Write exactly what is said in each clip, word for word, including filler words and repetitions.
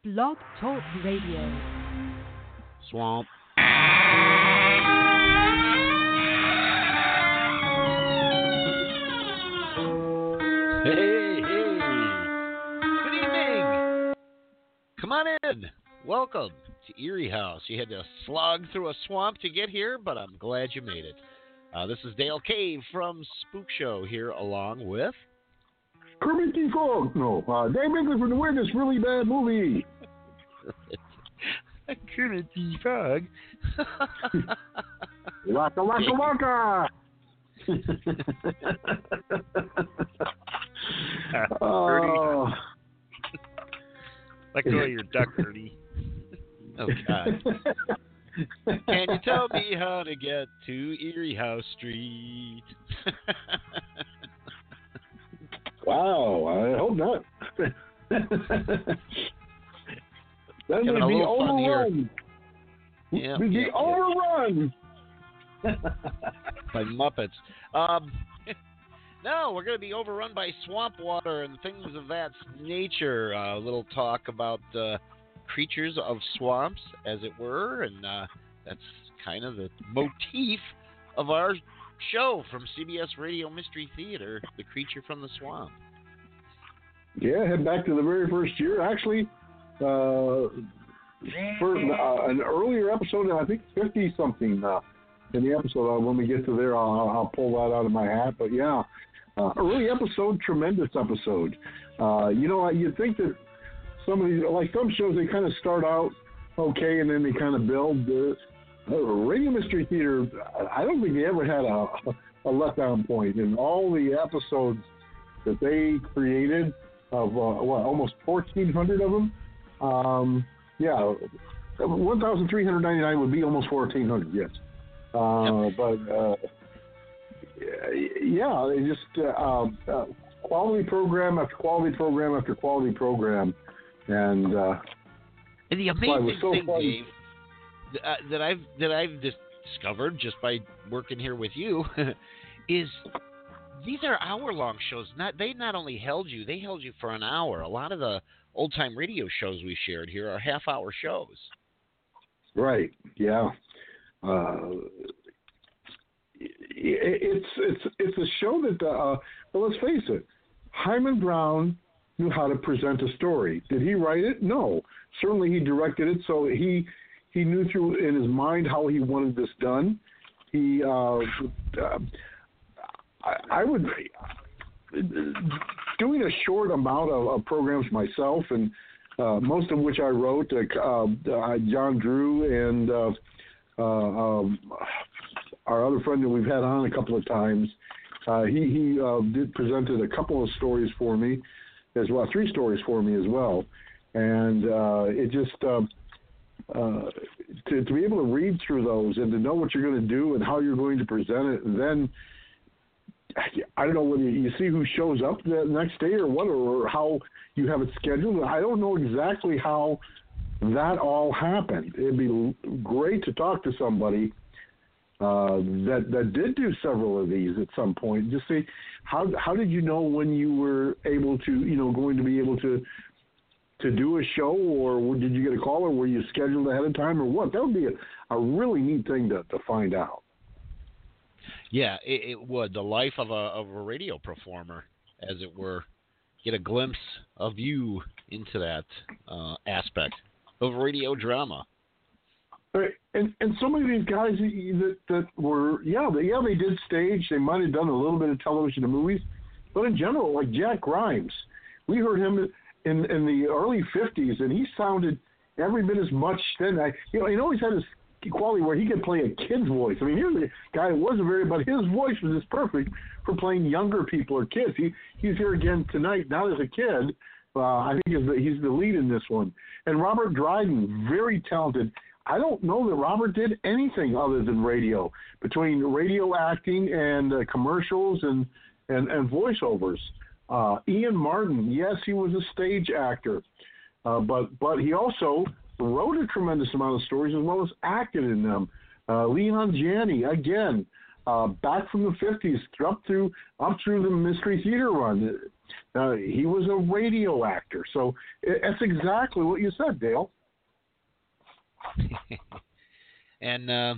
Blog Talk Radio. Swamp. Hey, hey. Good evening. Come on in. Welcome to Erie House. You had to slog through a swamp to get here, but I'm glad you made it. Uh, this is Dale Cave from Spook Show here along with... Kermit the Frog. No, uh, Dave Binkley from the Weirdness Really Bad Movie. Kermit the Frog. Waka waka waka. Oh. Let go of your duck, Ernie. Oh, God. Can you tell me how to get to Erie House Street? Wow, I hope not. Then Having we'd a be little fun here. overrun. Yeah, We'd be yeah, yeah. overrun. By Muppets. Um, no, we're going to be overrun by swamp water and things of that nature. A uh, little talk about uh, creatures of swamps, as it were, and uh, that's kind of the motif of our show from C B S Radio Mystery Theater, The Creature from the Swamp. Yeah, head back to the very first year. Actually, uh, for uh, an earlier episode, I think fifty-something uh, in the episode. Uh, when we get to there, I'll, I'll pull that out of my hat. But yeah, uh, early episode, tremendous episode. Uh, you know, you'd think that some of these, like some shows, they kind of start out okay and then they kind of build. Uh, uh, Radio Mystery Theater, I don't think they ever had a, a letdown point in all the episodes that they created. Of uh, what, almost fourteen hundred of them. Um, yeah, one thousand three hundred ninety-nine would be almost fourteen hundred. Yes, uh, yep. But uh, yeah, it just uh, uh, quality program after quality program after quality program, and uh, and the amazing so thing, fun. Dave, uh, that I've that I've discovered just by working here with you is. These are hour-long shows. Not they not only held you, they held you for an hour. A lot of the old-time radio shows we shared here are half-hour shows. Right. Yeah. Uh, it's it's it's a show that. Uh, well, let's face it. Hyman Brown knew how to present a story. Did he write it? No. Certainly, he directed it. So he he knew through in his mind how he wanted this done. He. Uh, uh, I, I would, doing a short amount of, of programs myself, and uh, most of which I wrote, uh, uh, John Drew and uh, uh, um, our other friend that we've had on a couple of times, uh, he, he uh, did presented a couple of stories for me, as well, three stories for me as well, and uh, it just, uh, uh, to, to be able to read through those and to know what you're going to do and how you're going to present it, and then I don't know whether you see who shows up the next day or what, or how you have it scheduled. I don't know exactly how that all happened. It'd be great to talk to somebody uh, that that did do several of these at some point. Just say, how how did you know when you were able to, you know, going to be able to to do a show, or did you get a call, or were you scheduled ahead of time, or what? That would be a, a really neat thing to, to find out. Yeah, it, it would. The life of a of a radio performer, as it were, get a glimpse of you into that uh, aspect of radio drama. Right. And and so many of these guys that that were yeah they, yeah they did stage. They might have done a little bit of television and movies, but in general, like Jack Grimes, we heard him in in the early fifties, and he sounded every bit as much then. I you know he always had his quality where he could play a kid's voice. I mean, here's a guy who wasn't very, but his voice was just perfect for playing younger people or kids. He he's here again tonight, not as a kid. Uh, I think he's the, he's the lead in this one. And Robert Dryden, very talented. I don't know that Robert did anything other than radio, between radio acting and uh, commercials and, and, and voiceovers. Uh, Ian Martin, yes, he was a stage actor, uh, but but he also wrote a tremendous amount of stories as well as acted in them. Uh, Leon Janney, again, uh, back from the fifties, up through up through the Mystery Theater run. Now, he was a radio actor, so that's exactly what you said, Dale. and uh,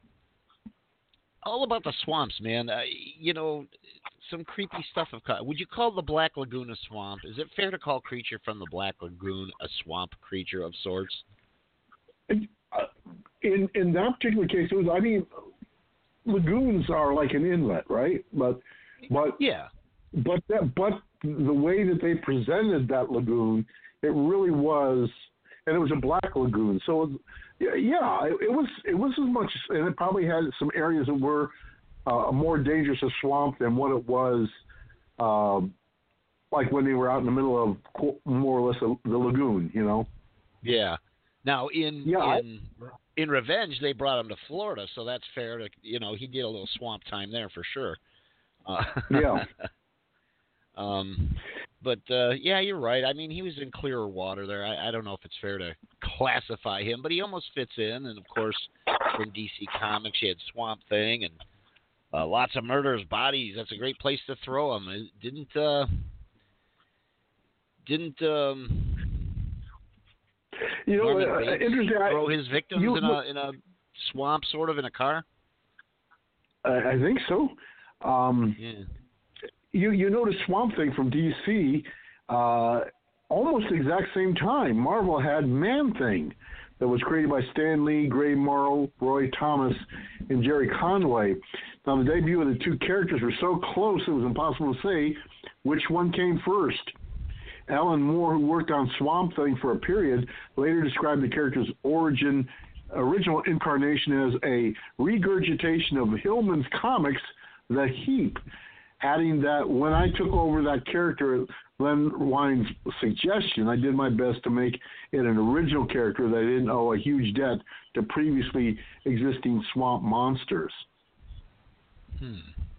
all about the swamps, man. Uh, you know, some creepy stuff. Of would you call the Black Lagoon a swamp? Is it fair to call Creature from the Black Lagoon a swamp creature of sorts? In in that particular case, it was. I mean, lagoons are like an inlet, right? But but yeah, but that but the way that they presented that lagoon, it really was, and it was a black lagoon. So yeah, it, it was it was as much, and it probably had some areas that were uh, more dangerous a swamp than what it was, um, like when they were out in the middle of more or less a, the lagoon, you know. Yeah. Now in yeah, in I, in Revenge, they brought him to Florida, so that's fair to, you know, he did a little swamp time there for sure. Uh, yeah. um, but uh, yeah, you're right. I mean, he was in clearer water there. I, I don't know if it's fair to classify him, but he almost fits in. And of course, in D C Comics, you had Swamp Thing and uh, lots of murderers' bodies. That's a great place to throw them. It didn't uh, didn't. Um, You know, uh, interesting. Throw his victims you, in a in a swamp, sort of in a car. I, I think so. Um, yeah. You you notice Swamp Thing from D C, uh, almost the exact same time. Marvel had Man Thing, that was created by Stan Lee, Gray Morrow, Roy Thomas, and Jerry Conway. Now the debut of the two characters were so close it was impossible to say which one came first. Alan Moore, who worked on Swamp Thing for a period, later described the character's origin, original incarnation as a regurgitation of Hillman's comics, The Heap, adding that when I took over that character at Len Wein's suggestion, I did my best to make it an original character that didn't owe a huge debt to previously existing swamp monsters. Hmm.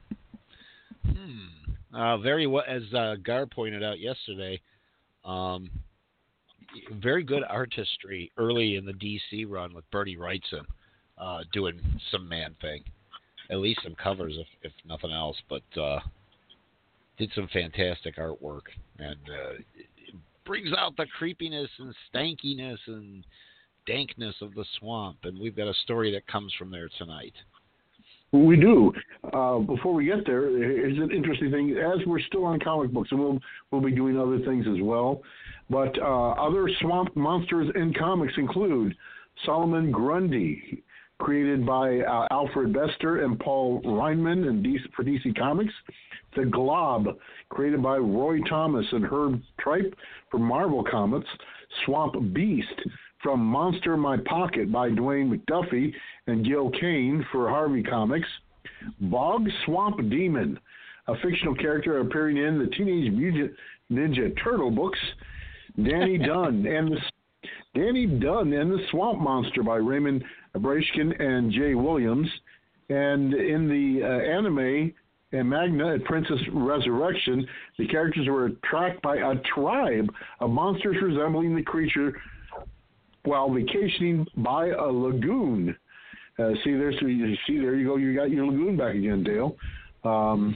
Hmm. Uh, very well, as uh, Gar pointed out yesterday, um, very good artistry early in the D C run with Bernie Wrightson uh, doing some Man Thing. At least some covers, if, if nothing else, but uh, did some fantastic artwork. And uh, it brings out the creepiness and stankiness and dankness of the swamp. And we've got a story that comes from there tonight. We do. Uh, before we get there, here's an interesting thing. As we're still on comic books, and we'll we'll be doing other things as well, but uh, other swamp monsters in comics include Solomon Grundy, created by uh, Alfred Bester and Paul Reinman in D C, for D C Comics. The Glob, created by Roy Thomas and Herb Tripe for Marvel Comics. Swamp Beast, from Monster in My Pocket by Dwayne McDuffie and Gil Kane for Harvey Comics. Bog Swamp Demon, a fictional character appearing in the Teenage Mutant Ninja Turtle books. Danny Dunn and the Danny Dunn and the Swamp Monster by Raymond Abrashkin and Jay Williams. And in the uh, anime and Magna at Princess Resurrection, the characters were tracked by a tribe of monsters resembling the creature while vacationing by a lagoon. Uh, see there, so you see there you go. You got your lagoon back again, Dale. Um,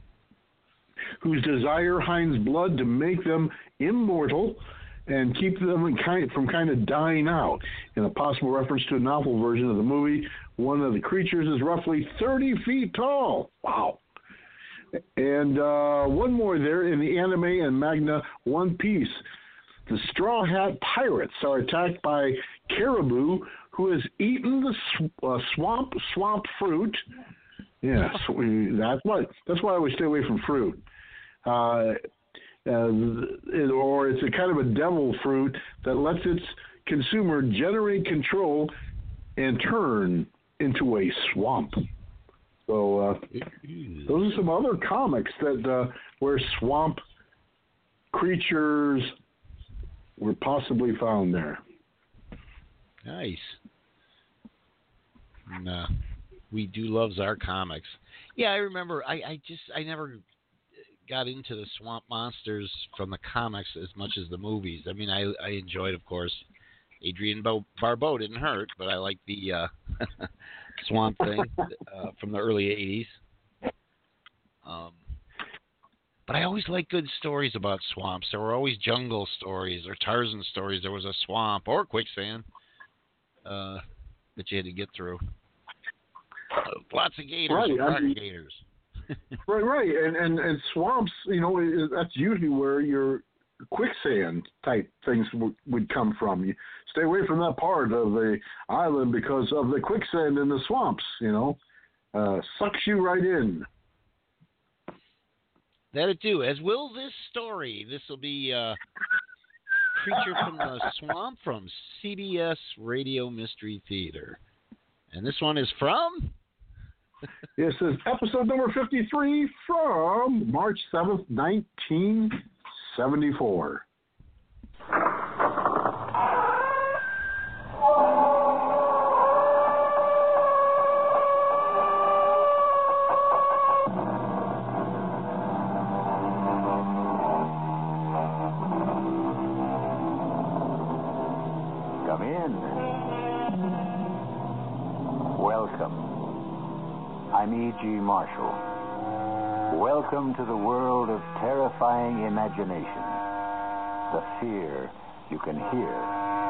whose desire Heinz blood to make them immortal and keep them in kind, from kind of dying out. In a possible reference to a novel version of the movie, one of the creatures is roughly thirty feet tall. Wow. And uh, one more there in the anime and Magna One Piece. The Straw Hat Pirates are attacked by Caribou, who has eaten the sw- uh, swamp swamp fruit. Yeah, so we, that's why that's why I always stay away from fruit. Uh, uh, or it's a kind of a devil fruit that lets its consumer generate control and turn into a swamp. So uh, those are some other comics that uh, where swamp creatures were possibly found there. Nice. And, uh, we do love our comics. Yeah, I remember. I, I just I never got into the swamp monsters from the comics as much as the movies. I mean, I I enjoyed, of course, Adrian Bo- Barbeau didn't hurt, but I like the uh, Swamp Thing uh, from the early eighties. Um, But I always liked good stories about swamps. There were always jungle stories or Tarzan stories. There was a swamp or quicksand uh, that you had to get through. Uh, lots of gators, right, rock I mean, gators. right, right, and, and and swamps. You know, that's usually where your quicksand type things w- would come from. You stay away from that part of the island because of the quicksand in the swamps. You know, uh, sucks you right in. That it do, as will this story. This will be uh, Creature from the Swamp from C B S Radio Mystery Theater. And this one is from? This is episode number fifty-three from March seventh, nineteen seventy-four. Come in. Welcome. I'm E G. Marshall. Welcome to the world of terrifying imagination. The fear you can hear.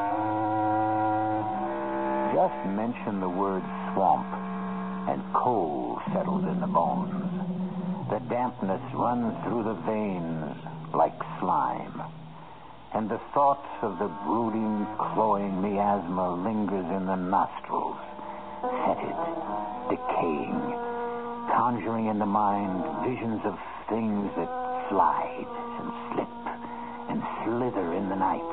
Just mention the word swamp, and cold settles in the bones. The dampness runs through the veins like slime. And the thoughts of the brooding, cloying miasma lingers in the nostrils, fetid, decaying, conjuring in the mind visions of things that slide and slip and slither in the night.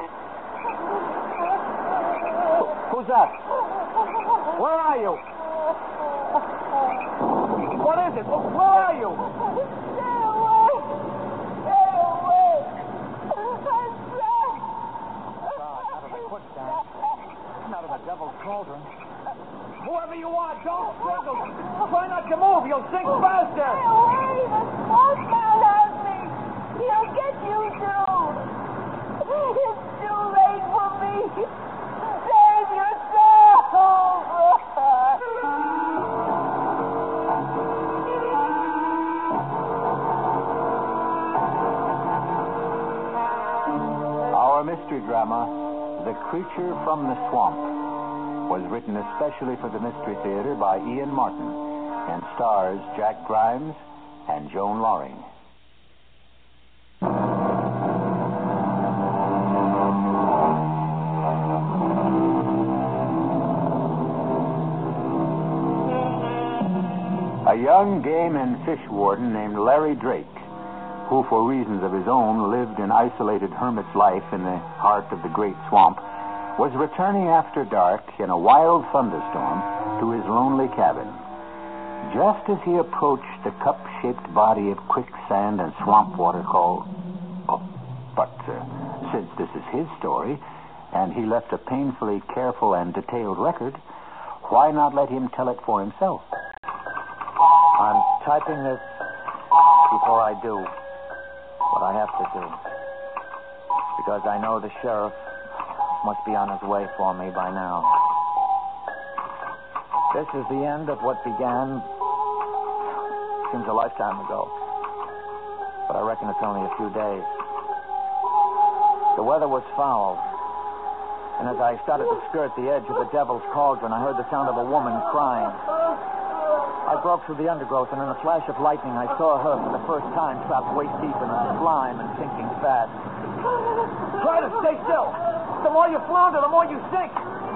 Who's that? Where are you? What is it? Where are you? Stay away! Stay away! I'm trapped! Out of the quicksand. Out of the devil's cauldron. Whoever you are, don't struggle. Try not to move. You'll sink faster. Stay away! The smoke can't hurt me! He'll get you too! It's too late for me! Save yourself! Our mystery drama, The Creature from the Swamp, was written especially for the Mystery Theater by Ian Martin and stars Jack Grimes and Joan Loring. A young game and fish warden named Larry Drake, who for reasons of his own lived an isolated hermit's life in the heart of the great swamp, was returning after dark in a wild thunderstorm to his lonely cabin. Just as he approached the cup-shaped body of quicksand and swamp water called... Oh, but uh, since this is his story, and he left a painfully careful and detailed record, why not let him tell it for himself? I'm typing this before I do what I have to do, because I know the sheriff must be on his way for me by now. This is the end of what began, seems a lifetime ago, but I reckon it's only a few days. The weather was foul, and as I started to skirt the edge of the Devil's Cauldron, I heard the sound of a woman crying. I broke through the undergrowth, and in a flash of lightning, I saw her for the first time trapped waist deep in the slime and sinking fast. Try to stay still. The more you flounder, the more you sink.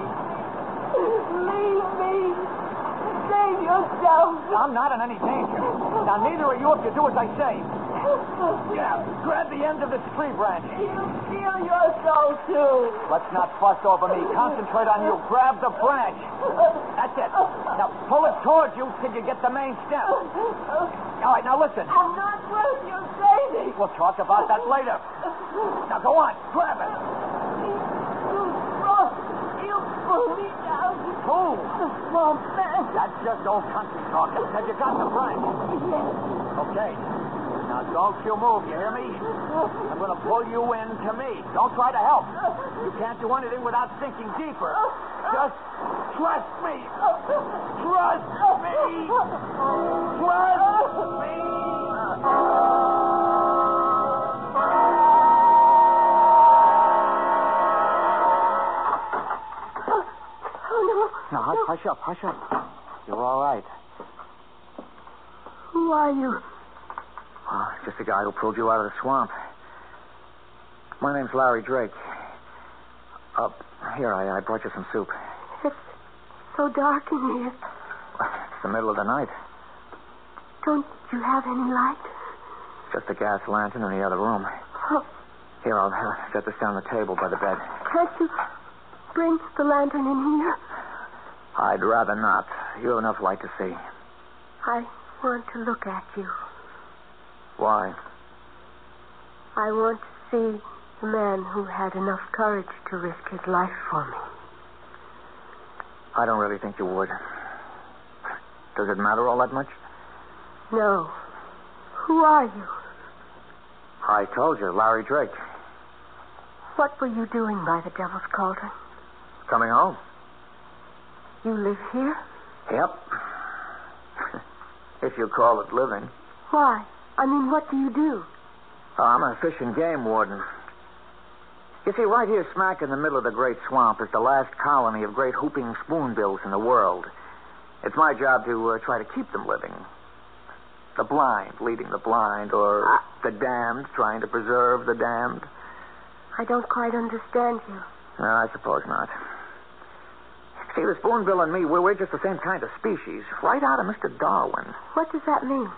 Leave me! Save yourself! I'm not in any danger. Now, neither are you if you do as I say. Yeah, grab the end of this tree branch. You feel your soul, too. Let's not fuss over me. Concentrate on you. Grab the branch. That's it. Now, pull it towards you till you get the main stem. All right, now listen. I'm not worth your saving. We'll talk about that later. Now, go on. Grab it. You swamp. You pull me down. Who? The swamp man. That's just old country talk. Have you got the branch? Yes. Okay. Now, don't you move, you hear me? I'm going to pull you in to me. Don't try to help. You can't do anything without sinking deeper. Just trust me. Trust me. Trust me. Now, hush, hush up, hush up. You're all right. Who are you? Oh, just the guy who pulled you out of the swamp. My name's Larry Drake. Uh, here, I, I brought you some soup. It's so dark in here. It's the middle of the night. Don't you have any light? Just a gas lantern in the other room. Oh, Here, I'll uh, set this down the table by the bed. can't you bring the lantern in here? I'd rather not. You have enough light to see. I want to look at you. Why? I want to see the man who had enough courage to risk his life for me. I don't really think you would. Does it matter all that much? No. Who are you? I told you, Larry Drake. What were you doing by the Devil's Cauldron? Coming home? You live here? Yep. If you call it living. Why? I mean, what do you do? Oh, I'm a fish and game warden. You see, right here smack in the middle of the Great Swamp is the last colony of great whooping spoonbills in the world. It's my job to uh, try to keep them living. The blind leading the blind, or Uh, the damned trying to preserve the damned. I don't quite understand you. No, I suppose not. See, the spoonbill and me, we're, we're just the same kind of species, right out of Mister Darwin. What does that mean?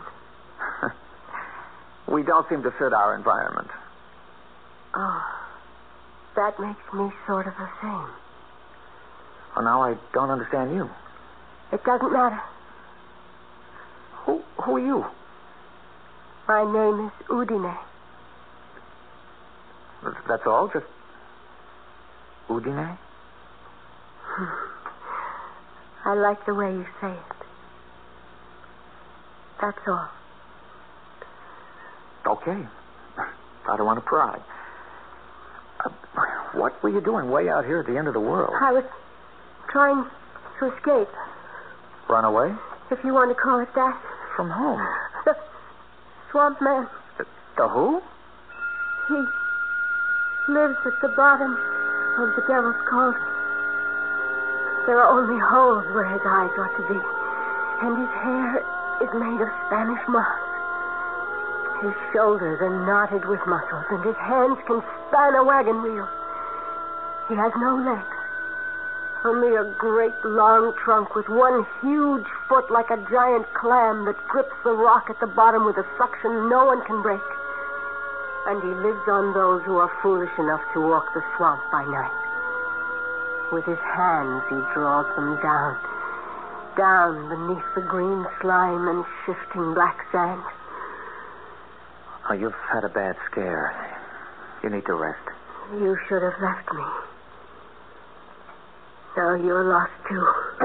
We don't seem to fit our environment. Oh, that makes me sort of the same. Well, now I don't understand you. It doesn't matter. Who, who are you? My name is Udine. That's all? Just Udine? I like the way you say it. That's all. Okay. I don't want to pry. Uh, what were you doing way out here at the end of the world? I was trying to escape, Run away? if you want to call it that. From home? The swamp man, The, the who? he lives at the bottom of the Devil's Cauldron. There are only holes where his eyes ought to be, and his hair is made of Spanish moss. His shoulders are knotted with muscles, and his hands can span a wagon wheel. He has no legs, only a great long trunk with one huge foot like a giant clam that grips the rock at the bottom with a suction no one can break. And he lives on those who are foolish enough to walk the swamp by night. With his hands, he draws them down, down beneath the green slime and shifting black sand. Oh, you've had a bad scare. You need to rest. You should have left me. Now you're lost, too.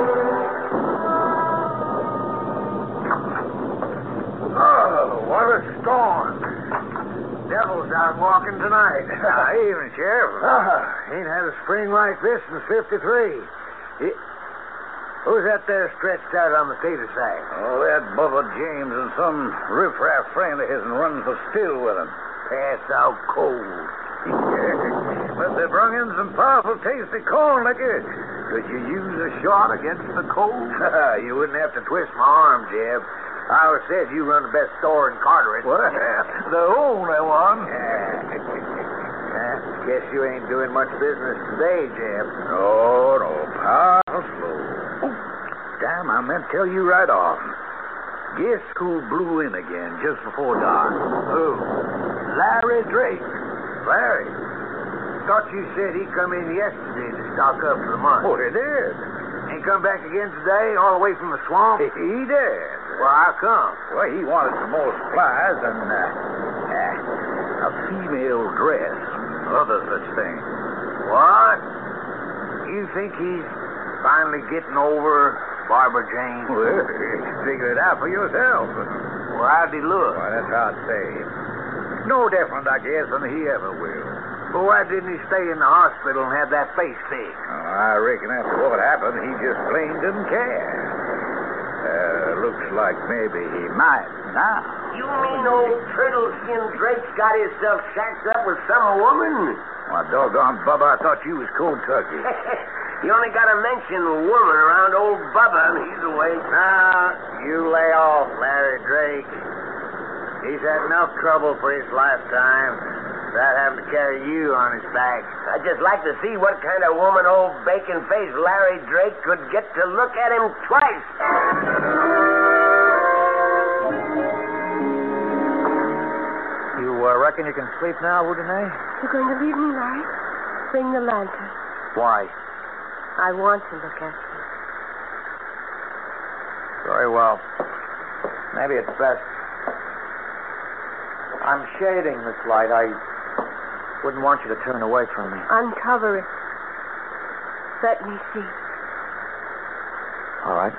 Oh, what a storm. Devil's out walking tonight. Uh, evening, Sheriff. Uh, ain't had a spring like this since fifty-three. It, who's that there stretched out on the tater sack? Oh, that Bubba James and some riffraff friend of his runs the still with him. Pass out cold. But they brung in some powerful tasty corn liquor. Could you use a shot against the cold? You wouldn't have to twist my arm, Jeb. I always said you run the best store in Carteret. Well, the only one. uh, guess you ain't doing much business today, Jeb. No, no. Powerful slow. Oh, damn, I meant to tell you right off. Guess who blew in again just before dark? Who? Larry Drake. Larry? Thought you said he come in yesterday to stock up for the month. Oh, he did. Ain't come back again today, all the way from the swamp? He did. Well, how come? Well, he wanted some more supplies and uh, uh, a female dress, other such things. What? You think he's finally getting over Barbara Jane? Well, figure it out for yourself. Well, how'd he look? Well, that's hard to say. No different, I guess, than he ever will. But why didn't he stay in the hospital and have that face fixed? Oh, I reckon after what happened, he just plain didn't care. Uh, looks like maybe he might now. You mean old turtle skin Drake's got himself shacked up with some woman? Why, doggone, Bubba, I thought you was cold turkey. You only got to mention a woman around old Bubba, and he's away. Now, you lay off, Larry Drake. He's had enough trouble for his lifetime without having to carry you on his back. I'd just like to see what kind of woman old bacon-faced Larry Drake could get to look at him twice. You uh, reckon you can sleep now, Houdinier? You're going to leave me, Larry? Bring the lantern. Why? I want to look at you. Very well. Maybe it's best. I'm shading this light. I wouldn't want you to turn away from me. Uncover it. Let me see. All right.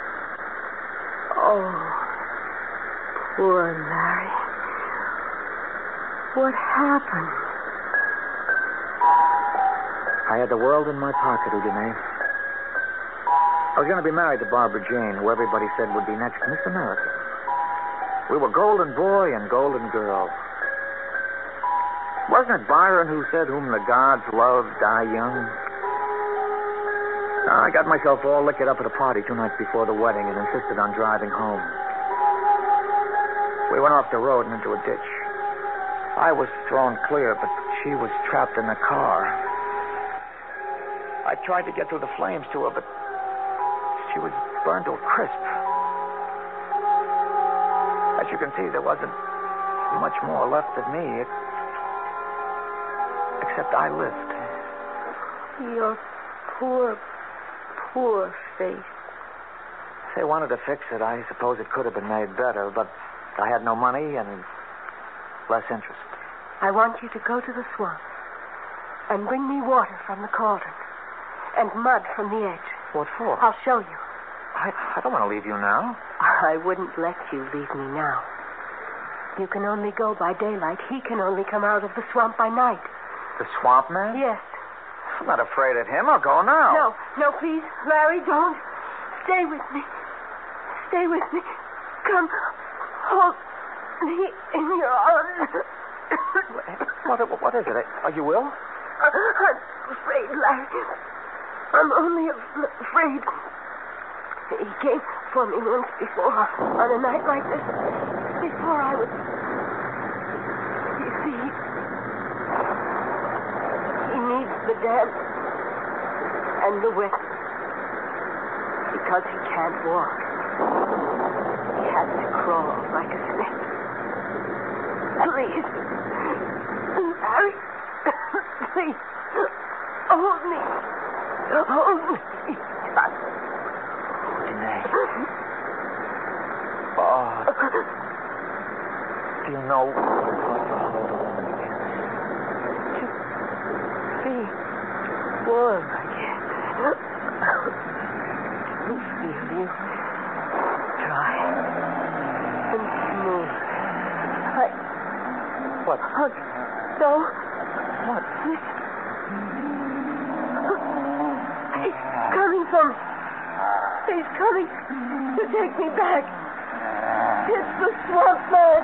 Oh, poor Larry. What happened? I had the world in my pocket, Houdinier. I was going to be married to Barbara Jane, who everybody said would be next Miss America. We were golden boy and golden girl. Wasn't it Byron who said, whom the gods love die young? I got myself all liquored up at a party two nights before the wedding and insisted on driving home. We went off the road and into a ditch. I was thrown clear, but she was trapped in the car. I tried to get through the flames to her, but she was burned to a crisp. As you can see, there wasn't much more left of me, except I lived. Your poor, poor face. If they wanted to fix it, I suppose it could have been made better, but I had no money and less interest. I want you to go to the swamp and bring me water from the cauldron and mud from the edge. What for? I'll show you. I, I don't want to leave you now. I wouldn't let you leave me now. You can only go by daylight. He can only come out of the swamp by night. The swamp man? Yes. I'm not afraid of him. I'll go now. No, no, please. Larry, don't. Stay with me. Stay with me. Come. Hold me in your arms. What, what is it? Are you ill? I'm afraid, Larry. I'm only af- afraid. He came for me once before on a night like this. Before I was... You see, he needs the dance and the whip because he can't walk. He has to crawl like a snake. Please, Larry, please, hold me. Hold me. Oh. Do you know what it's like to hold a woman again? To be warm again. To feel you dry and smooth. I... What? Oh, no. What? Listen. He's coming from... He's coming to take me back. It's the swamp man.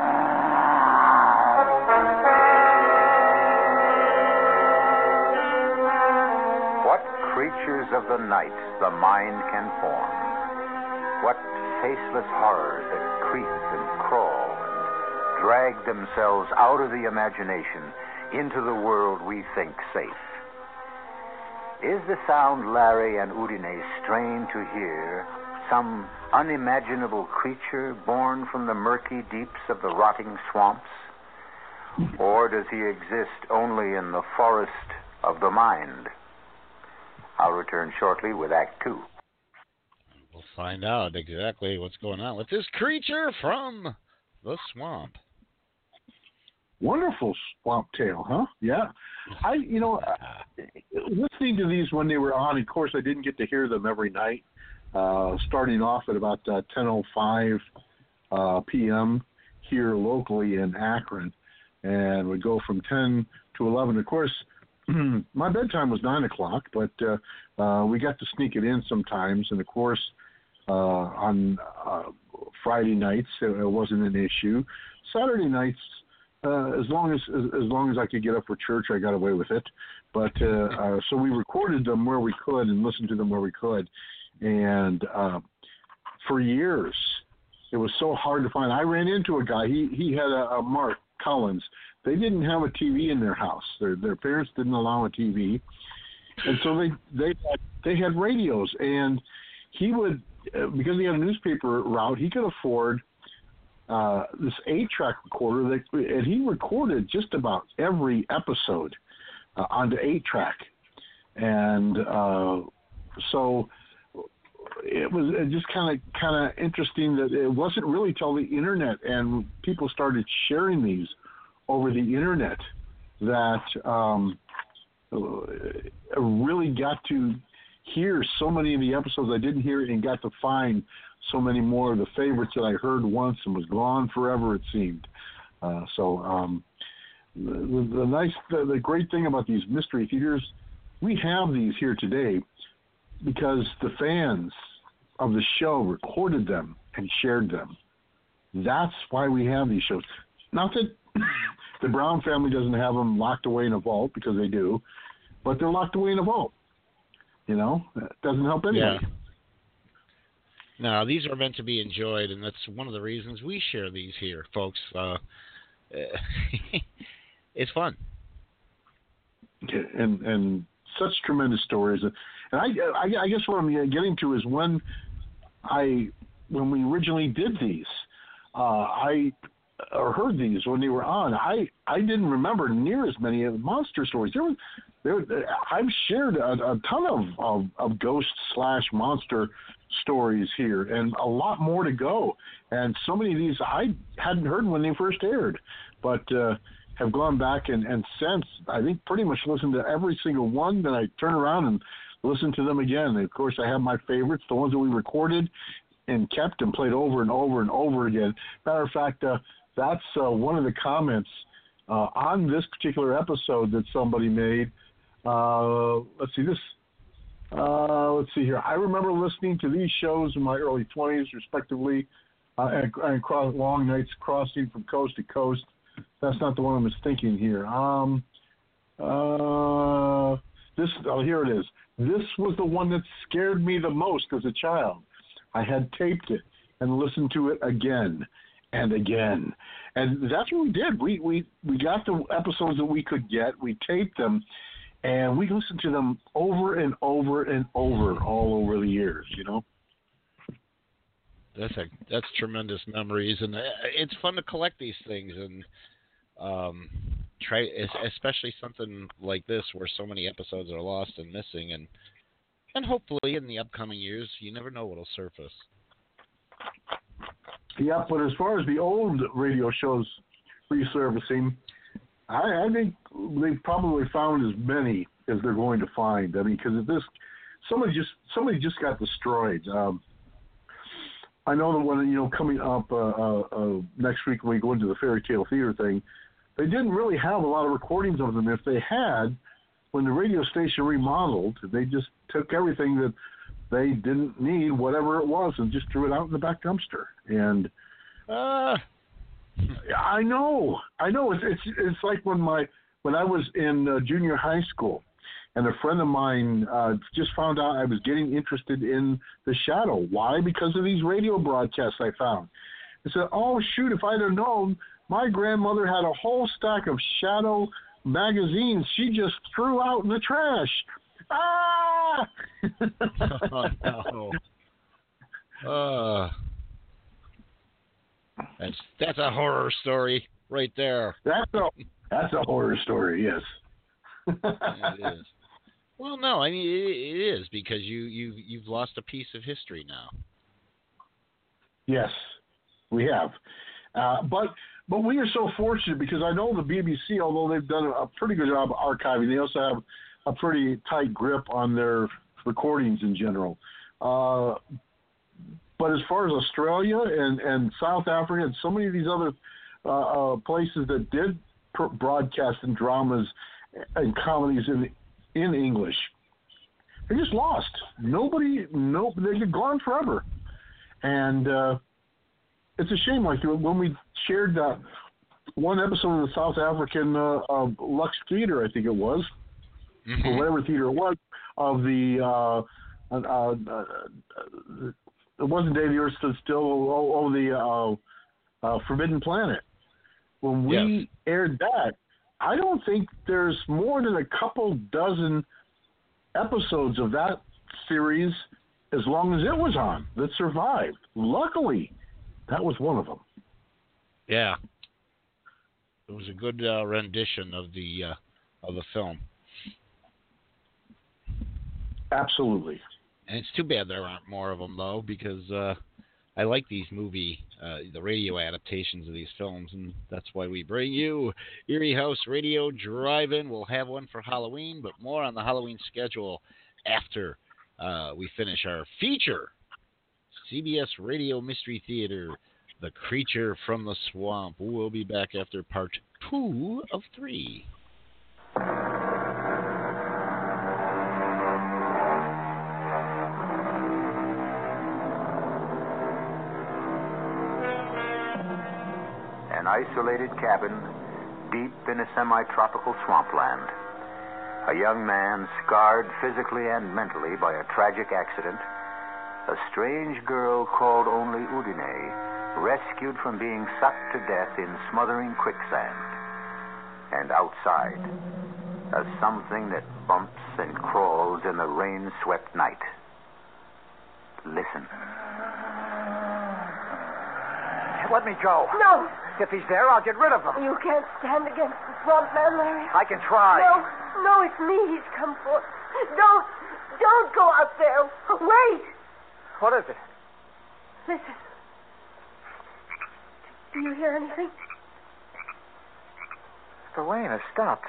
What creatures of the night the mind can form. What faceless horrors that creep and crawl and drag themselves out of the imagination into the world we think safe. Is the sound Larry and Houdinier strain to hear some unimaginable creature born from the murky deeps of the rotting swamps? Or does he exist only in the forest of the mind? I'll return shortly with Act Two. We'll find out exactly what's going on with this creature from the swamp. Wonderful swamp tale, huh? Yeah. I, you know, uh, listening to these when they were on, of course, I didn't get to hear them every night. Uh, starting off at about uh, ten oh five uh, p.m. here locally in Akron, and would go from ten to eleven. Of course, my bedtime was nine o'clock, but uh, uh, we got to sneak it in sometimes. And of course, uh, on uh, Friday nights, it wasn't an issue. Saturday nights, uh, as long as, as as long as I could get up for church, I got away with it. But uh, uh, so we recorded them where we could and listened to them where we could, and uh, for years it was so hard to find. I ran into a guy. He he had a, a Mark Collins. They didn't have a T V in their house. Their their parents didn't allow a T V, and so they they had, they had radios. And he would, uh, because he had a newspaper route, he could afford uh, this eight-track recorder. That, and he recorded just about every episode uh, onto eight-track. And uh, so it was just kind of kind of interesting that it wasn't really till the internet and people started sharing these over the internet that um, really got to hear so many of the episodes I didn't hear and got to find so many more of the favorites that I heard once and was gone forever, it seemed. Uh, so um, the, the nice, the, the great thing about these mystery theaters, we have these here today because the fans of the show recorded them and shared them. That's why we have these shows. Not that the Brown family doesn't have them locked away in a vault, because they do, but they're locked away in a vault. You know, that doesn't help anybody. Yeah. No, these are meant to be enjoyed, and that's one of the reasons we share these here, folks. Uh, it's fun. And and such tremendous stories. And I, I, I guess what I'm getting to is when I, when we originally did these, uh, I or heard these when they were on, I, I didn't remember near as many of the monster stories. There was, there, I've shared a, a ton of, of, of ghost slash monster stories here, and a lot more to go. And so many of these I hadn't heard when they first aired, but uh, have gone back and, and since, I think, pretty much listened to every single one. Then I turn around and listen to them again. And of course, I have my favorites, the ones that we recorded and kept and played over and over and over again. Matter of fact, uh, that's uh, one of the comments uh, on this particular episode that somebody made. Uh, let's see this. Uh, let's see here. I remember listening to these shows in my early twenties, respectively, uh, and, and cross, long nights crossing from coast to coast. That's not the one I'm thinking here. Um, uh, this. Oh, here it is. This was the one that scared me the most as a child. I had taped it and listened to it again and again. And that's what we did. We, we, we got the episodes that we could get. We taped them, and we listened to them over and over and over all over the years, you know? That's a, that's tremendous memories, and it's fun to collect these things and um, try, especially something like this where so many episodes are lost and missing, and and hopefully in the upcoming years, you never know what'll surface. Yeah, but as far as the old radio shows resurfacing, I, I think they've probably found as many as they're going to find. I mean, because if this, somebody just somebody just got destroyed. Um, I know that when, you know, coming up uh, uh, uh, next week when we go into the Fairy Tale Theater thing, they didn't really have a lot of recordings of them. If they had, when the radio station remodeled, they just took everything that they didn't need, whatever it was, and just threw it out in the back dumpster. And uh, I know, I know. It's it's it's like when my when I was in uh, junior high school, and a friend of mine uh, just found out I was getting interested in the Shadow. Why? Because of these radio broadcasts I found. I said, "Oh shoot! If I'd have known, my grandmother had a whole stack of Shadow magazines she just threw out in the trash." Ah! Oh, no. Uh, that's that's a horror story right there. That's a that's a horror story, yes. It is. Well, no, I mean it, it is because you you you've lost a piece of history now. Yes, we have, uh, but but we are so fortunate because I know the B B C, although they've done a pretty good job archiving, they also have a pretty tight grip on their recordings in general. Uh, but as far as Australia and, and South Africa and so many of these other uh, uh, places that did pr- broadcast and dramas and comedies in in English, they just lost. Nobody, no, they're gone forever. And uh, it's a shame. Like when we shared that one episode of the South African uh, uh, Lux Theater, I think it was, mm-hmm. or whatever theater it was, of the, uh, uh, uh, uh, it wasn't Day the Earth Stood Still, oh, oh the uh, uh, Forbidden Planet. When we yes. aired that, I don't think there's more than a couple dozen episodes of that series, as long as it was on, that survived. Luckily, that was one of them. Yeah. It was a good uh, rendition of the uh, of the film. Absolutely. And it's too bad there aren't more of them, though, because uh, I like these movie, uh, the radio adaptations of these films, and that's why we bring you Erie House Radio Drive-In. We'll have one for Halloween, but more on the Halloween schedule after uh, we finish our feature, C B S Radio Mystery Theater, The Creature from the Swamp. We'll be back after part two of three. An isolated cabin deep in a semi-tropical swampland. A young man scarred physically and mentally by a tragic accident. A strange girl called only Udine, rescued from being sucked to death in smothering quicksand. And outside, a something that bumps and crawls in the rain-swept night. Listen. Let me go. No. If he's there, I'll get rid of him. You can't stand against the swamp man, Larry. I can try. No, no, it's me he's come for. Don't, don't go out there. Wait. What is it? Listen. Do you hear anything? The rain has stopped.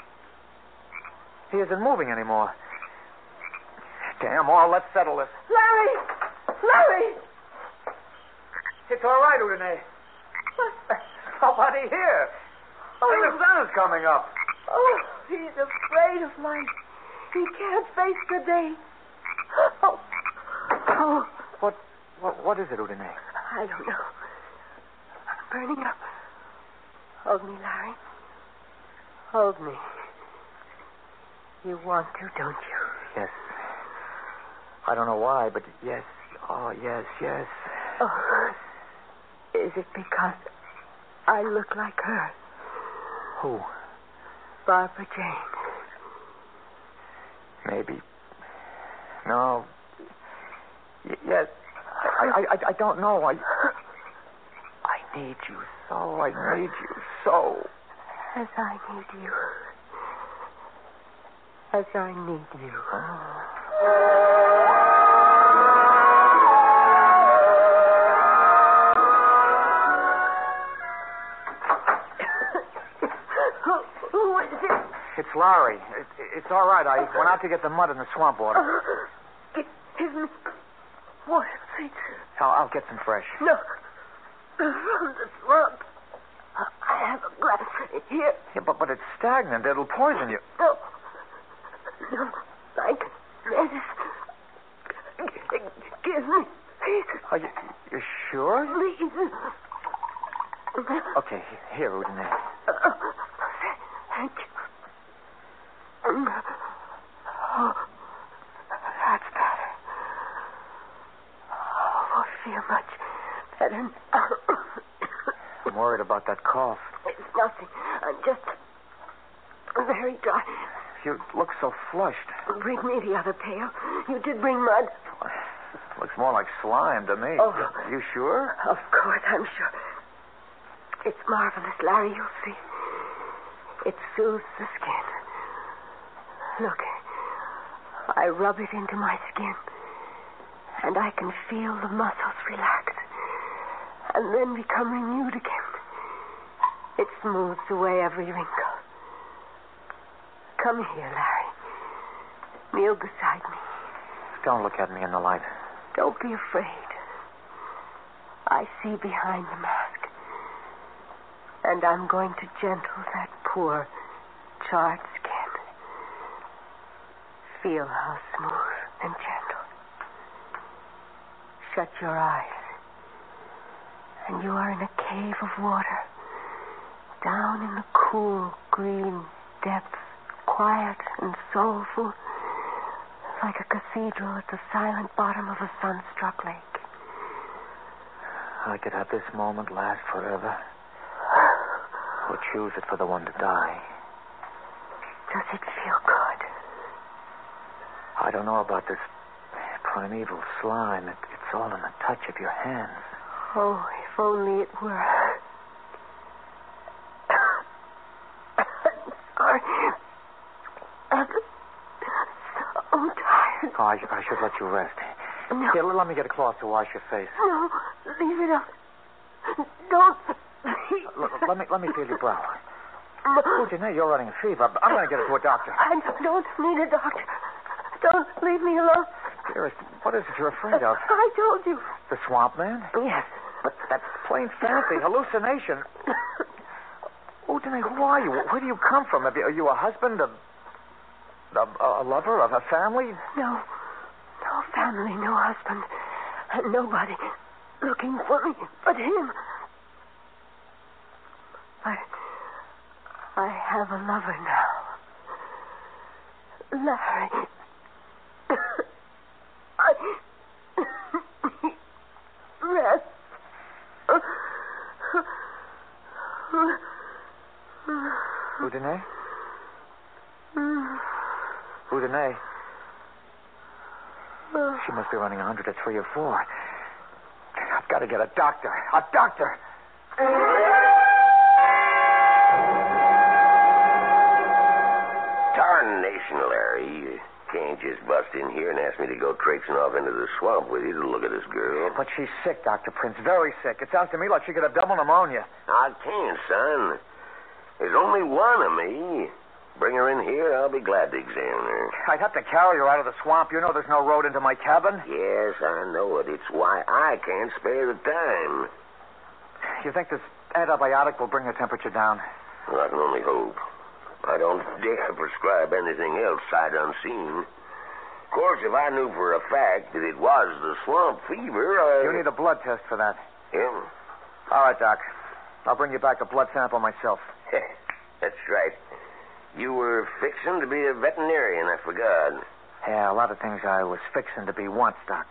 He isn't moving anymore. Damn all, let's settle this. Larry! Larry! It's all right, Udine. Nobody here. Oh. And the sun is coming up. Oh, he's afraid of life. He can't face the day. Oh. Oh. What, what, what is it, Udine? I don't know. I'm burning up. Hold me, Larry. Hold me. You want to, don't you? Yes. I don't know why, but yes. Oh, yes, yes. Oh. Is it because I look like her? Who? Barbara Jane. Maybe. No. Y- yes. I, I, I don't know. I, I need you so. I need you so. As I need you. As I need you. Who is it? It's Larry. It, it's all right. I went out to get the mud in the swamp water. Uh, give, give me water, please. I'll, I'll get some fresh. No. From the swamp. I have a glass here. Yeah, but, but it's stagnant. It'll poison you. No. No. I can medicine. Give me, please. Are you, you sure? Please. Okay, here, Udine. Uh, thank you. Oh, that's better. Oh, I feel much better now. I'm worried about that cough. It's nothing. I'm just very dry. You look so flushed. Bring me the other pail. You did bring mud. Looks more like slime to me. Oh. You sure? Of course, I'm sure. It's marvelous, Larry. You'll see. It soothes the skin. Look, I rub it into my skin, and I can feel the muscles relax, and then become renewed again. It smooths away every wrinkle. Come here, Larry. Kneel beside me. Don't look at me in the light. Don't be afraid. I see behind the mask. And I'm going to gentle that poor, charred skin. Feel how smooth and gentle. Shut your eyes. And you are in a cave of water. Down in the cool, green depths, quiet and soulful, like a cathedral at the silent bottom of a sun-struck lake. I could have this moment last forever, or choose it for the one to die. Does it feel good? I don't know about this primeval slime. It, it's all in the touch of your hands. Oh, if only it were. I'm sorry. I'm so tired. Oh, I, I should let you rest. No. Here, let me get a cloth to wash your face. No, leave it up. Don't. Look, let me let me feel your brow. No. Oh, Janae, you're running a fever. I'm going to get her to a doctor. I don't need a doctor. Don't leave me alone. Dearest, what is it you're afraid of? I told you. The swamp man? Yes. But that's plain fancy, hallucination. Oh, Janae, who are you? Where do you come from? Have you, are you a husband, a, a, a lover, of a family? No. No family, no husband. And nobody looking for me but him. But I have a lover now. Larry. I rest. Udine? Udine? She must be running one hundred to three or four. I've got to get a doctor. A doctor! Tarnation, Larry. You can't just bust in here and ask me to go traipsing off into the swamp with you to look at this girl. But she's sick, Doctor Prince. Very sick. It sounds to me like she could have double pneumonia. I can't, son. There's only one of me. Bring her in here. I'll be glad to examine her. I'd have to carry her out of the swamp. You know there's no road into my cabin. Yes, I know it. It's why I can't spare the time. You think this antibiotic will bring her temperature down? Well, I can only hope. I don't dare prescribe anything else sight unseen. Of course, if I knew for a fact that it was the swamp fever, I... You need a blood test for that. Yeah? All right, Doc. I'll bring you back a blood sample myself. That's right. You were fixing to be a veterinarian, I forgot. Yeah, a lot of things I was fixing to be once, Doc.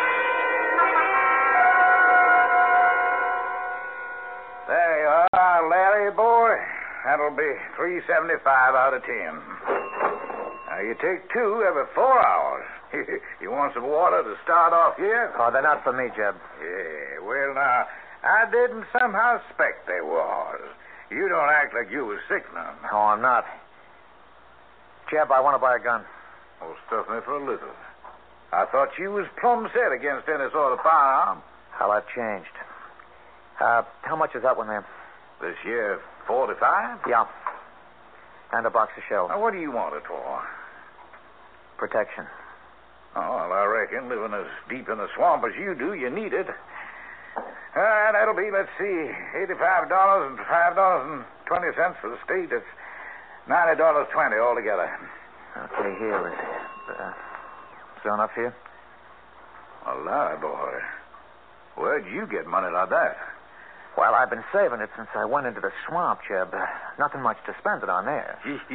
There you are, Larry, boy. That'll be three seventy-five out of ten. Now, you take two every four hours. You want some water to start off here? Oh, they're not for me, Jeb. Yeah, well, now, I didn't somehow suspect they was. You don't act like you was sick none. Oh, I'm not. Jeb, I want to buy a gun. Oh, stuff me for a little. I thought you was plumb set against any sort of firearm. Well, I've changed. Uh, how much is that one there? This year, forty-five? Yeah. And a box of shells. Now, what do you want it for? Protection. Oh, well, I reckon living as deep in the swamp as you do, you need it. Uh, that'll be, let's see, eighty-five dollars and five dollars and twenty cents for the state. It's ninety dollars and twenty altogether. Okay, here is uh, is there enough here? A lie, boy. Where'd you get money like that? Well, I've been saving it since I went into the swamp, Jeb. Uh, nothing much to spend it on there.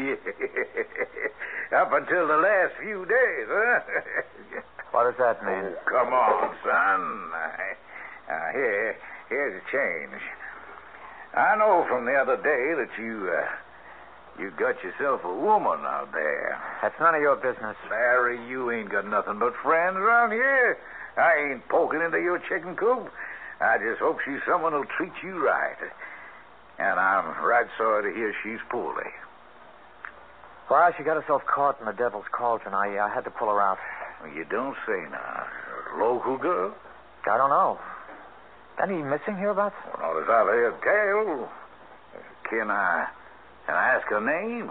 Up until the last few days, huh? What does that mean? Oh, come on, son. Uh, here, here's a change. I know from the other day that you, uh, you got yourself a woman out there. That's none of your business. Larry, you ain't got nothing but friends around here. I ain't poking into your chicken coop. I just hope she's someone who'll treat you right. And I'm right sorry to hear she's poorly. Well, she got herself caught in the devil's cauldron. I, I had to pull her out. You don't say now. A local girl? I don't know. Any missing hereabouts? Well, not as I've heard tell. Can I, can I ask her name?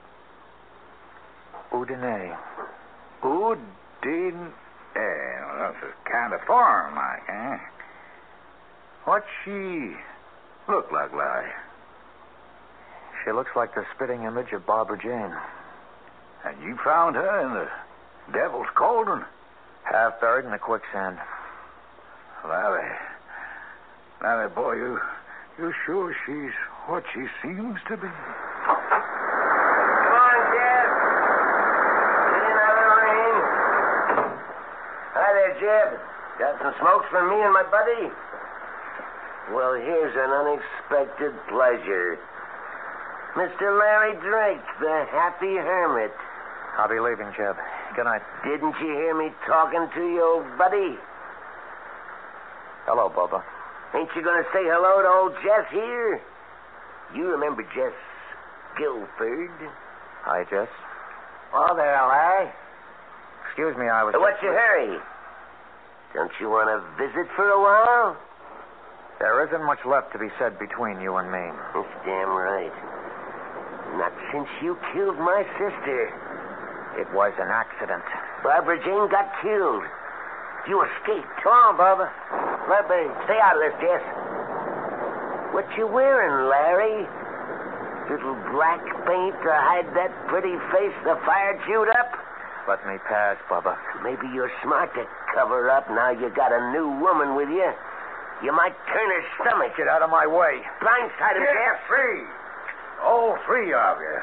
Udine. Udine. Well, that's a kind of foreign, like, eh? What's she look like, Larry? She looks like the spitting image of Barbara Jane. And you found her in the devil's cauldron? Half buried in the quicksand. Larry. Larry, boy, you, You sure she's what she seems to be? Come on, Jeb. Get in out of the rain. Hi there, Jeb. Got some smokes for me and my buddy? Well, here's an unexpected pleasure. Mister Larry Drake, the happy hermit. I'll be leaving, Jeb. Good night. Didn't you hear me talking to you, buddy? Hello, Bubba. Ain't you going to say hello to old Jess here? You remember Jess Guilford? Hi, Jess. Oh, there, Larry. Excuse me, I was... Uh, What's your hurry? Don't you want to visit for a while? There isn't much left to be said between you and me. That's damn right. Not since you killed my sister. It was an accident. Barbara Jane got killed. You escaped. Come on, Barbara. Let me stay out of this, Jess. What you wearing, Larry? Little black paint to hide that pretty face the fire chewed up? Let me pass, Bubba. Maybe you're smart to cover up now you got a new woman with you. You might turn her stomach. Get out of my way. Blindside him, Get Jess. free. All three of you.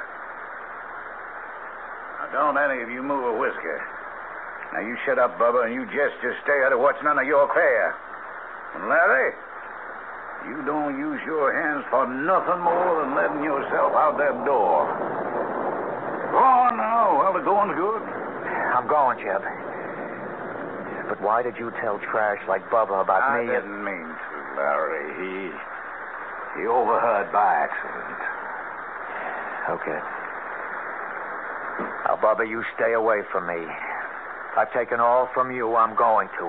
Now, don't any of you move a whisker. Now, you shut up, Bubba, and you just just stay out of what's none of your affair. And Larry, you don't use your hands for nothing more than letting yourself out that door. Go on now. Well, the going's good. I'm going, Jeb. But why did you tell trash like Bubba about I me? didn't and... mean to, Larry. He... He overheard by accident. Okay. Now, Bubba, you stay away from me. I've taken all from you. I'm going to.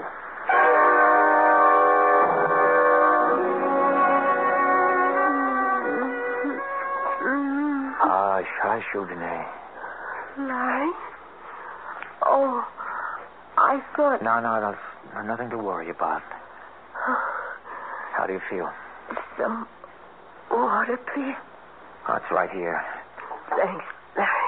Hush, hush, Udine. Larry? Oh, I thought... No, no, no, no, nothing to worry about. How do you feel? Some water, please. Oh, it's right here. Thanks, Larry.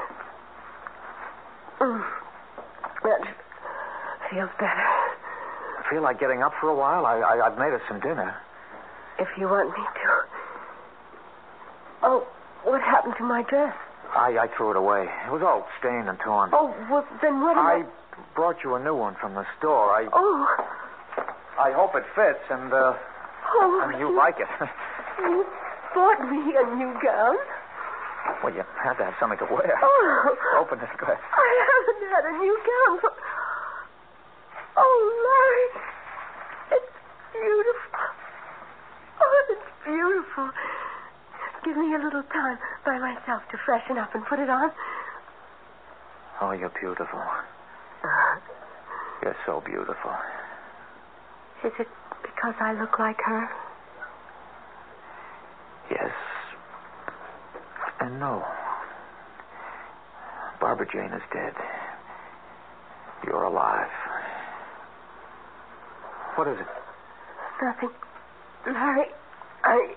Mm. That feels better. I feel like getting up for a while. I, I, I've made us some dinner. If you want me to. Oh, what happened to my dress? I, I threw it away. It was all stained and torn. Oh, well, then what am I... I brought you a new one from the store. I Oh. I hope it fits, and, uh... Oh, and you like it. You bought me a new gown? Well, you have to have something to wear. Oh. Open this glass. I haven't had a new gown for... Oh, Larry. It's beautiful. Oh, it's beautiful. Give me a little time by myself to freshen up and put it on. Oh, you're beautiful. You're so beautiful. Is it because I look like her? Yes. And no. Barbara Jane is dead. You're alive. What is it? Nothing. Larry, I...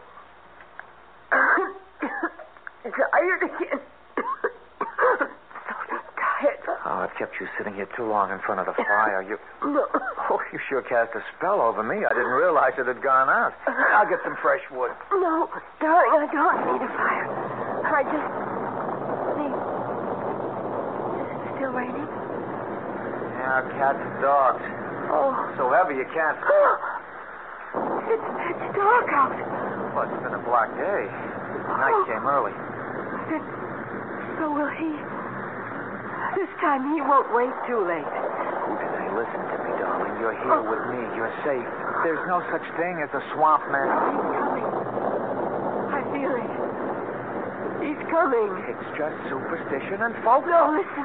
tired again. So tired. Oh, I've kept you sitting here too long in front of the fire. You... No. Oh, you sure cast a spell over me. I didn't realize it had gone out. I'll get some fresh wood. No, darling, I don't need a fire. I just need... Is it still raining? Yeah, cats and dogs. Oh. So heavy you can't... It's pitch dark out. Well, it's been a black day. Night Oh. came early. Then, so will he. This time he won't wait too late. Udine, listen to me, darling. You're here with me. You're safe. There's no such thing as a swamp man. He's coming. I feel it. He's coming. It's just superstition and folk. No, listen.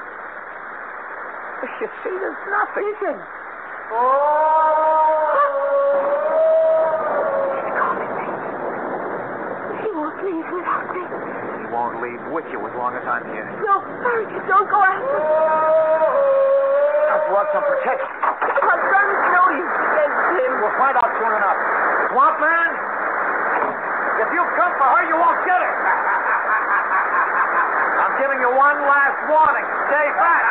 You see, there's nothing. Listen. He's calling me. He won't leave without me. He won't leave with you as long as I'm here. No, hurry, don't go after him. I've brought some protection. I've done no use against him. We'll find out soon enough. Swamp man, if you come for her, you won't get her. I'm giving you one last warning. Stay back.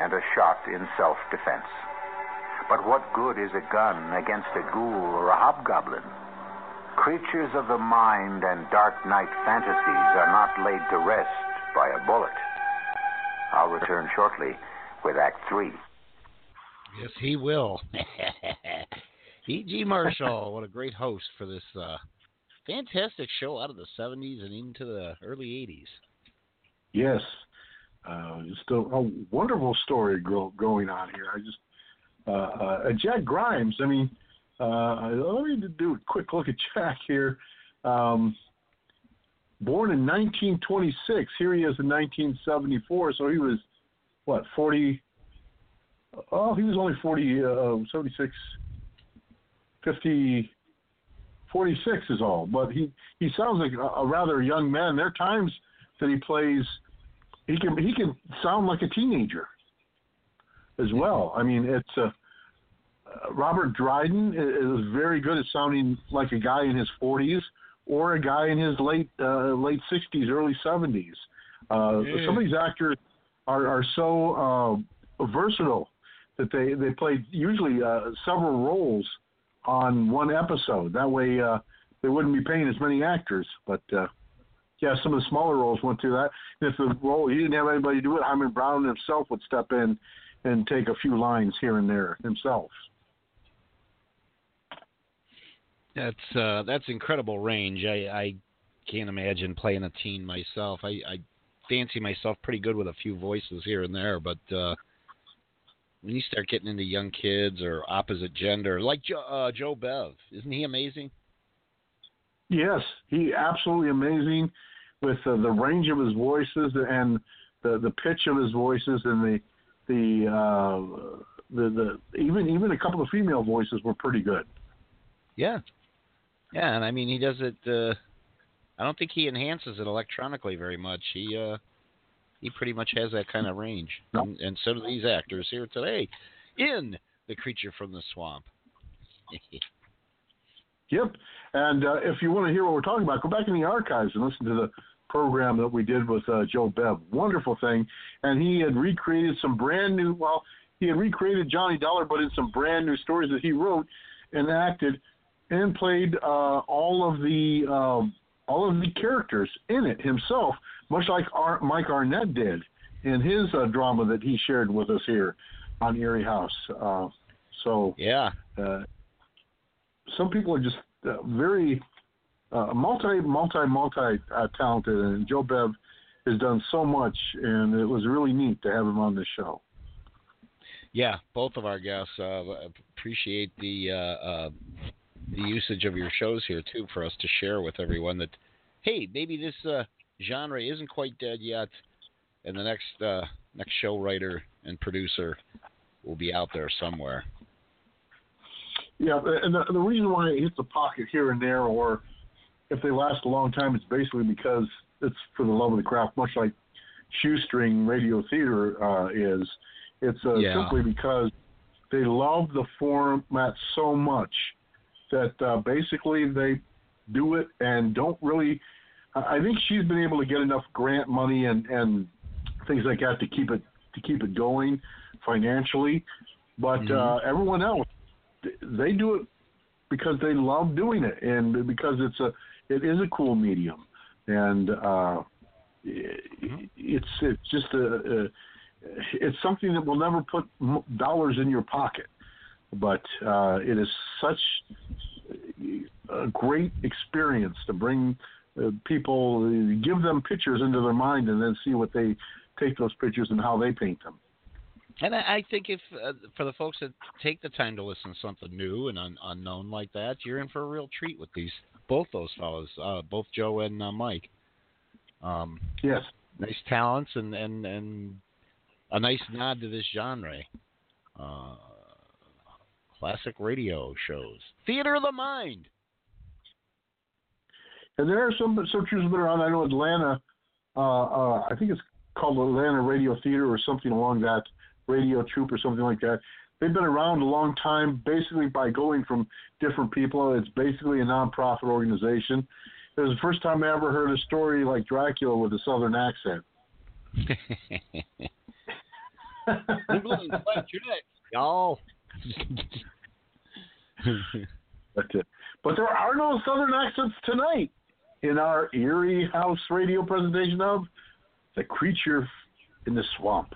and a shot in self-defense. But what good is a gun against a ghoul or a hobgoblin? Creatures of the mind and dark night fantasies are not laid to rest by a bullet. I'll return shortly with Act Three. Yes, he will. E G. Marshall, what a great host for this uh, fantastic show out of the seventies and into the early eighties. Yes. Uh, just a, a wonderful story go, going on here. I just uh, uh, Jack Grimes, I mean, uh, let me do a quick look at Jack here. Um, born in nineteen twenty-six, here he is in nineteen seventy-four, so he was, what, forty? Oh, he was only forty, uh, seventy-six, fifty, forty-six is all. But he, he sounds like a, a rather young man. There are times that he plays, he can he can sound like a teenager as well. I mean, it's uh, uh, Robert Dryden is very good at sounding like a guy in his forties or a guy in his late uh, late sixties, early seventies. Uh, yeah. Some of these actors are, are so uh, versatile that they, they play usually uh, several roles on one episode. That way uh, they wouldn't be paying as many actors. But, uh, yeah, some of the smaller roles went through that. And if the role, he didn't have anybody to do it, Hyman Brown himself would step in and take a few lines here and there himself. That's uh, that's incredible range. I, I can't imagine playing a teen myself. I, I fancy myself pretty good with a few voices here and there, but uh, when you start getting into young kids or opposite gender, like Joe, uh, Joe Bev, isn't he amazing? Yes, he absolutely amazing with uh, the range of his voices and the, the pitch of his voices and the the, uh, the the even even a couple of female voices were pretty good. Yeah, yeah, and I mean he does it. Uh, I don't think he enhances it electronically very much. He uh, he pretty much has that kind of range, no. and, and so do these actors here today in The Creature from the Swamp. Yep, and uh, if you want to hear what we're talking about, go back in the archives and listen to the program that we did with uh, Joe Bev. Wonderful thing, and he had recreated some brand new. Well, he had recreated Johnny Dollar, but in some brand new stories that he wrote and acted, and played uh, all of the um, all of the characters in it himself, much like Ar- Mike Arnett did in his uh, drama that he shared with us here on Erie House. Uh, so yeah. Uh, Some people are just uh, very uh, multi, multi, multi uh, talented, and Joe Bev has done so much, and it was really neat to have him on this show. Yeah, both of our guests uh, appreciate the uh, uh, the usage of your shows here too, for us to share with everyone that, hey, maybe this uh, genre isn't quite dead yet, and the next uh, next show writer and producer will be out there somewhere. Yeah, and the, the reason why it hits a pocket here and there, or if they last a long time, it's basically because it's for the love of the craft, much like shoestring radio theater uh, is. It's uh, yeah. simply because they love the format so much that uh, basically they do it and don't really. I think she's been able to get enough grant money and, and things like that to keep it to keep it going financially, but mm-hmm. uh, everyone else, they do it because they love doing it and because it's a it is a cool medium, and uh, it, it's it's just a, a it's something that will never put dollars in your pocket, but uh, it is such a great experience to bring uh, people, give them pictures into their mind, and then see what they take those pictures and how they paint them. And I think if uh, for the folks that take the time to listen to something new and un- unknown like that, you're in for a real treat with these both those fellows, uh, both Joe and uh, Mike. Um, yes, nice talents and, and, and a nice nod to this genre. Uh, classic radio shows, theater of the mind. And there are some searchers that are on. I know Atlanta. Uh, uh, I think it's called Atlanta Radio Theater or something along that. Radio Troop or something like that. They've been around a long time, basically by going from different people. It's basically a nonprofit organization. It was the first time I ever heard a story like Dracula with a Southern accent. England, clench your neck, y'all. but, uh, but there are no Southern accents tonight in our Erie House radio presentation of The Creature in the Swamp.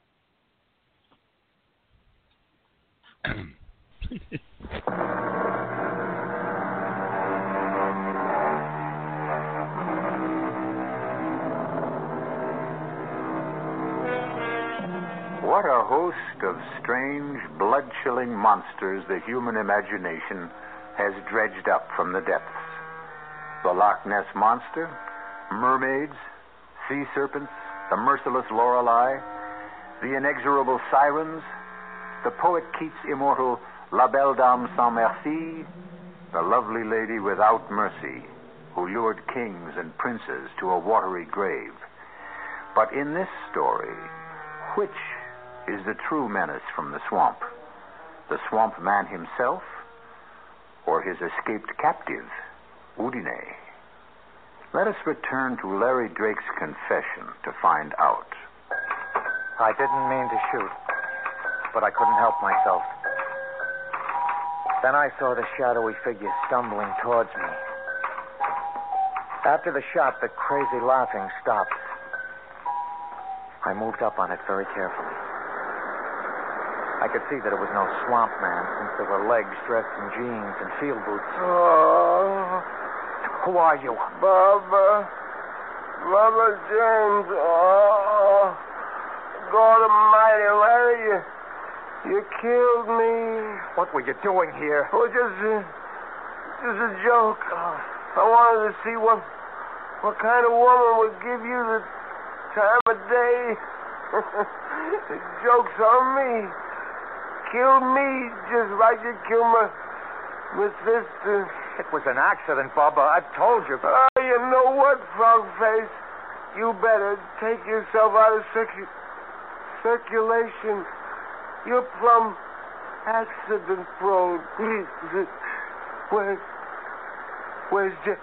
What a host of strange, blood-chilling monsters the human imagination has dredged up from the depths. The Loch Ness Monster, mermaids, sea serpents, the merciless Lorelei, the inexorable sirens, the poet Keats' immortal La Belle Dame Sans Merci, the lovely lady without mercy who lured kings and princes to a watery grave. But in this story, which is the true menace from the swamp? The swamp man himself, or his escaped captive, Houdini? Let us return to Larry Drake's confession to find out. I didn't mean to shoot, but I couldn't help myself. Then I saw the shadowy figure stumbling towards me. After the shot, the crazy laughing stopped. I moved up on it very carefully. I could see that it was no swamp man, since there were legs dressed in jeans and field boots. Oh, Who are you? Bubba. Bubba James. Oh, God Almighty, Larry, you, you killed me. What were you doing here? Oh, just a, just a joke. I wanted to see what, what kind of woman would give you the time of day. The joke's on me. Kill me just like you killed my, my sister. It was an accident, Bubba. I've told you. Oh, you know what, Frogface? You better take yourself out of circu- circulation. You're plumb accident prone. Where, where's J...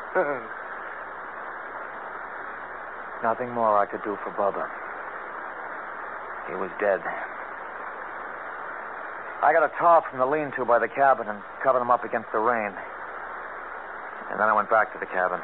Nothing more I could do for Bubba. He was dead. I got a tarp from the lean-to by the cabin and covered him up against the rain. And then I went back to the cabin.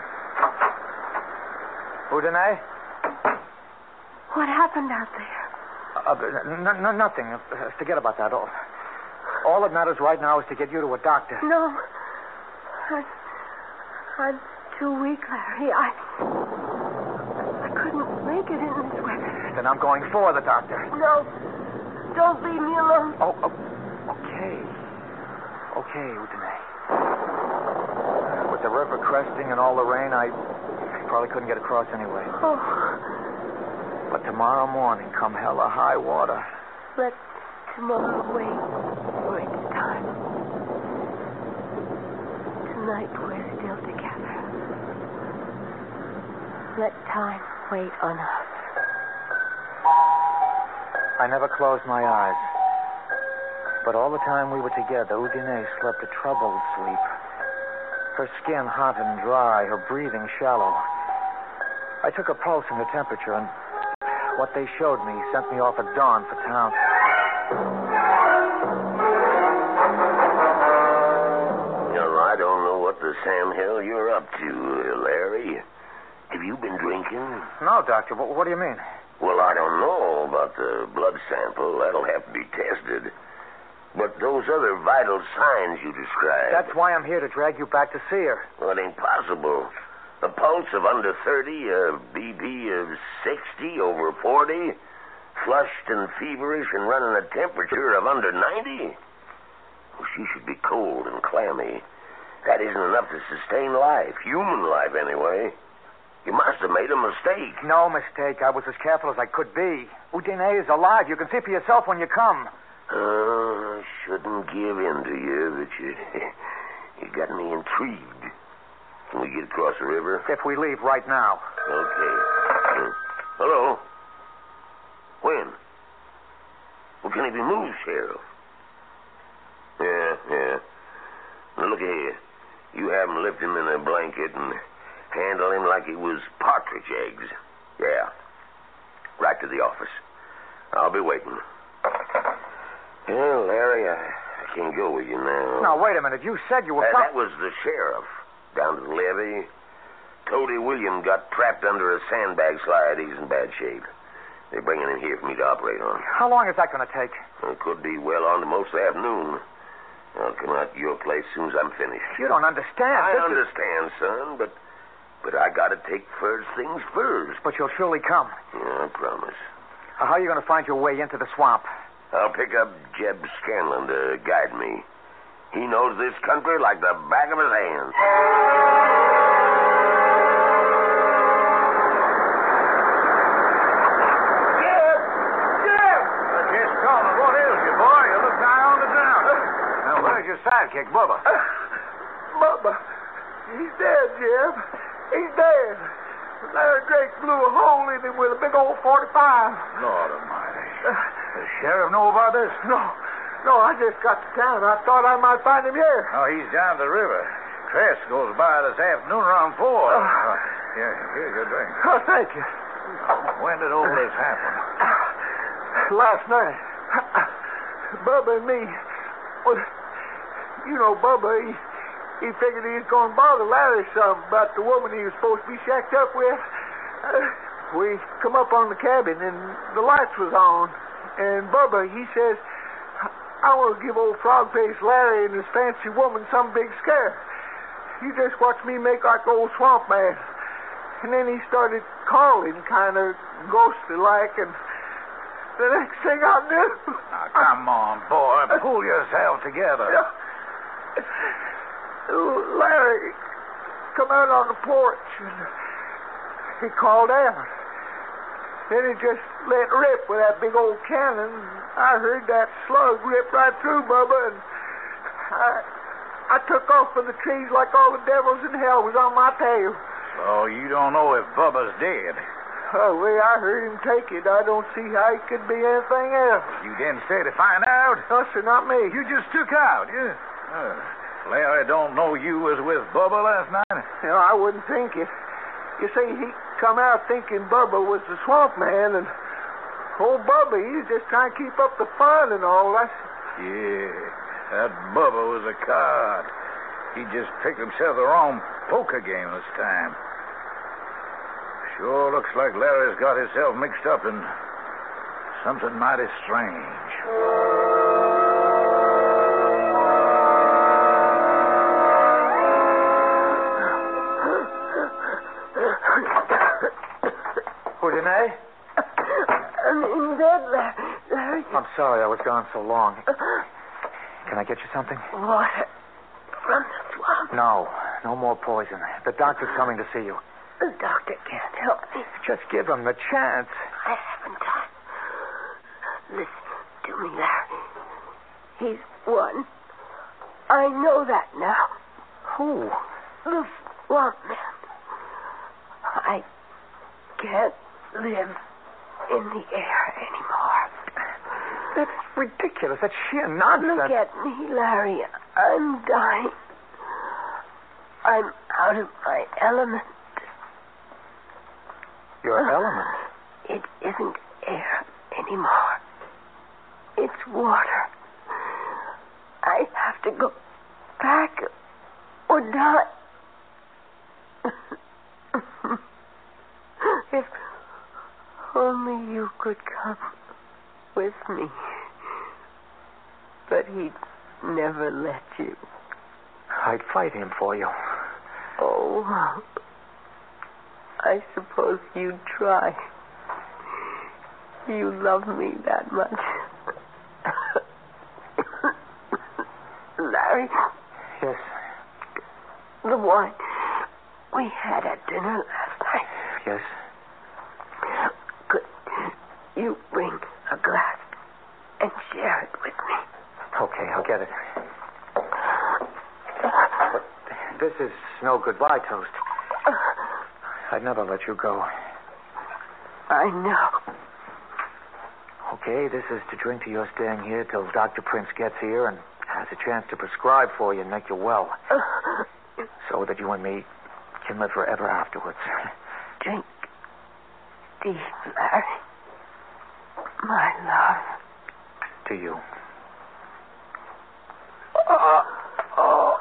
Houdini? What happened out there? Uh, n- n- nothing. Uh, forget about that. All, all that matters right now is to get you to a doctor. No. I, I'm too weak, Larry. I... I couldn't make it in this weather. Then I'm going for the doctor. No. Don't leave me alone. Oh, oh okay. Okay, Houdini. With the river cresting and all the rain, I probably couldn't get across anyway. Oh. But tomorrow morning, come hell or high water. Let tomorrow wait for its time. Tonight we're still together. Let time wait on us. I never closed my eyes. But all the time we were together, Houdini slept a troubled sleep. Her skin hot and dry, her breathing shallow. I took her pulse and her temperature, and what they showed me sent me off at dawn for town. Well, I don't know what the Sam Hill you're up to, uh, Larry. Have you been drinking? No, Doctor. What, what do you mean? Well, I don't know about the blood sample. That'll have to be tested. But those other vital signs you described... That's why I'm here, to drag you back to see her. Well, it ain't possible. A pulse of under thirty, a B P of sixty over forty, flushed and feverish and running a temperature of under ninety? Well, she should be cold and clammy. That isn't enough to sustain life, human life anyway. You must have made a mistake. No mistake. I was as careful as I could be. Houdini is alive. You can see for yourself when you come. Oh, I shouldn't give in to you, but you, you got me intrigued. Can we get across the river? If we leave right now. Okay. Uh, hello? When? Well, can he be moved, Sheriff? Yeah, yeah. Now, look here. You have him lift him in a blanket and handle him like he was partridge eggs. Yeah. Right to the office. I'll be waiting. Well, Larry, I, I can't go with you now. Now, wait a minute. You said you were... Uh, com- that was the sheriff down to the levee. Cody William got trapped under a sandbag slide. He's in bad shape. They're bringing him here for me to operate on. How long is that going to take? It could be well on to most of the afternoon. I'll come out to your place as soon as I'm finished. You don't understand. I This is- understand, son, but but I got to take first things first. But you'll surely come. Yeah, I promise. Uh, how are you going to find your way into the swamp? I'll pick up Jeb Scanlon to guide me. He knows this country like the back of his hand. Jeb! Jeb! Uh, just calling. What ails you, boy? You look nigh on the ground. Now, where's your sidekick, Bubba? Uh, Bubba, he's dead, Jeb. He's dead. Larry Drake blew a hole in him with a big old forty-five. Lord almighty. The sheriff know about this? No, no, I just got to town. I thought I might find him here. Oh, he's down the river. Crest goes by this afternoon around four. Uh, Uh, here, here's your drink. Oh, thank you. When did all this happen? Last night, Bubba and me, well, you know, Bubba, he, he figured he was going to bother Larry some about the woman he was supposed to be shacked up with. Uh, we come up on the cabin, and the lights was on. And Bubba, he says, I want to give old frog-faced Larry and his fancy woman some big scare. You just watch me make like old swamp man. And then he started calling kind of ghostly-like, and the next thing I knew... Now, come on, boy. Pull yourself together. Larry come out on the porch, and he called out. Then he just let rip with that big old cannon. I heard that slug rip right through Bubba, and I, I took off for the trees like all the devils in hell was on my tail. So you don't know if Bubba's dead? Oh, the way I heard him take it, I don't see how it could be anything else. You didn't stay to find out? No, sir, not me. You just took out, yeah? Uh, Larry don't know you was with Bubba last night? You know, I wouldn't think it. You see, he come out thinking Bubba was the swamp man, and old Bubba, he's just trying to keep up the fun and all. That's... Yeah, that Bubba was a card. He just picked himself the wrong poker game this time. Sure looks like Larry's got himself mixed up in something mighty strange. Udine? I'm in bed, Larry. Larry. I'm sorry I was gone so long. Can I get you something? Water from the swamp. No, no more poison. The doctor's coming to see you. The doctor can't help me. Just give him the chance. I haven't time. Listen to me, Larry. He's won. I know that now. Who? The swamp man. I can't live in the air anymore. That's ridiculous. That's sheer nonsense. Look at me, Larry. I'm dying. I'm out of my element. Your element? It isn't air anymore. It's water. I have to go back or die. If only you could come with me. But he'd never let you. I'd fight him for you. Oh, I suppose you'd try. You love me that much. Larry? Yes? The wine we had at dinner last night. Yes? Could you bring a glass and share it with me? Okay, I'll get it. But this is no goodbye toast. I'd never let you go. I know. Okay, this is to drink to your staying here till Doctor Prince gets here and has a chance to prescribe for you and make you well. So that you and me can live forever afterwards. Drink deep, Larry. My love. To you. Oh. Oh.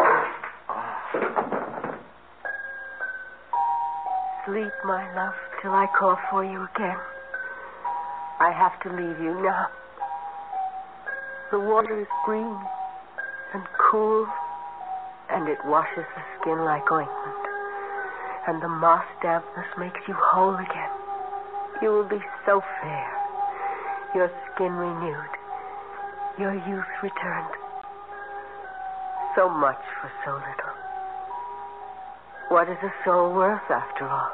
Sleep, my love, till I call for you again. I have to leave you now. The water is green and cool, and it washes the skin like ointment. And the moss dampness makes you whole again. You will be so fair, your skin renewed, your youth returned. So much for so little. What is a soul worth, after all?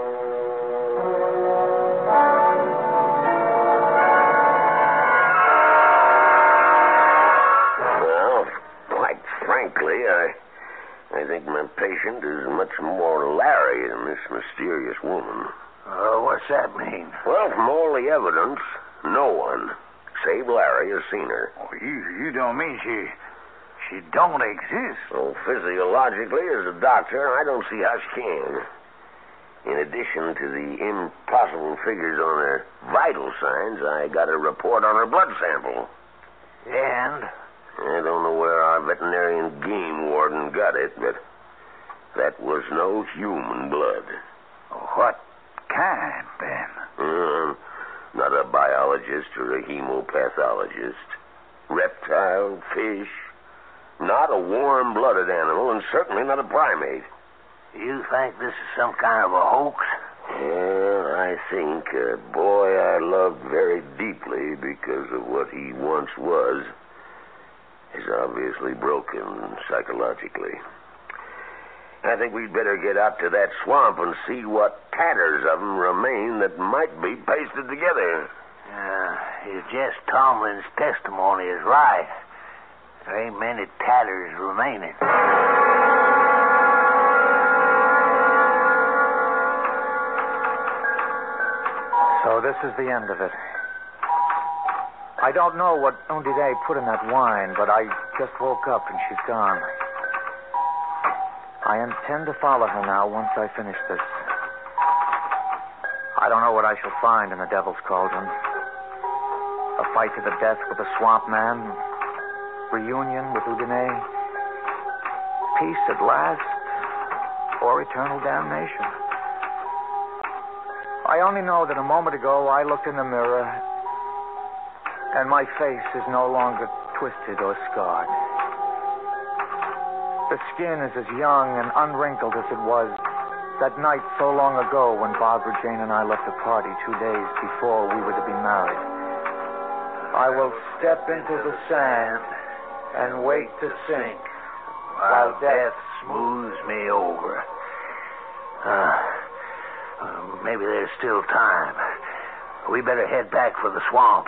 Well, quite frankly, I, I think my patient is much more Larry than this mysterious woman. Uh, what's that mean? Well, from all the evidence, no one, save Larry, has seen her. Oh, you, you don't mean she... She don't exist. So physiologically, as a doctor, I don't see how she can. In addition to the impossible figures on her vital signs, I got a report on her blood sample. And? I don't know where our veterinarian game warden got it, but that was no human blood. What kind, Ben? Uh, not a biologist or a hemopathologist. Reptile, fish... Not a warm-blooded animal, and certainly not a primate. You think this is some kind of a hoax? Well, I think a boy I loved very deeply because of what he once was is obviously broken psychologically. I think we'd better get out to that swamp and see what tatters of them remain that might be pasted together. Uh, if Jess Tomlin's testimony is right, there ain't many tatters remaining. So this is the end of it. I don't know what Undine put in that wine, but I just woke up and she's gone. I intend to follow her now once I finish this. I don't know what I shall find in the Devil's Cauldron. A fight to the death with the swamp man. Reunion with Undine. Peace at last. Or eternal damnation. I only know that a moment ago I looked in the mirror and my face is no longer twisted or scarred. The skin is as young and unwrinkled as it was that night so long ago when Barbara Jane and I left the party two days before we were to be married. I will step into the sand and wait to sink While death smooths me over. Uh, uh, maybe there's still time. We better head back for the swamp.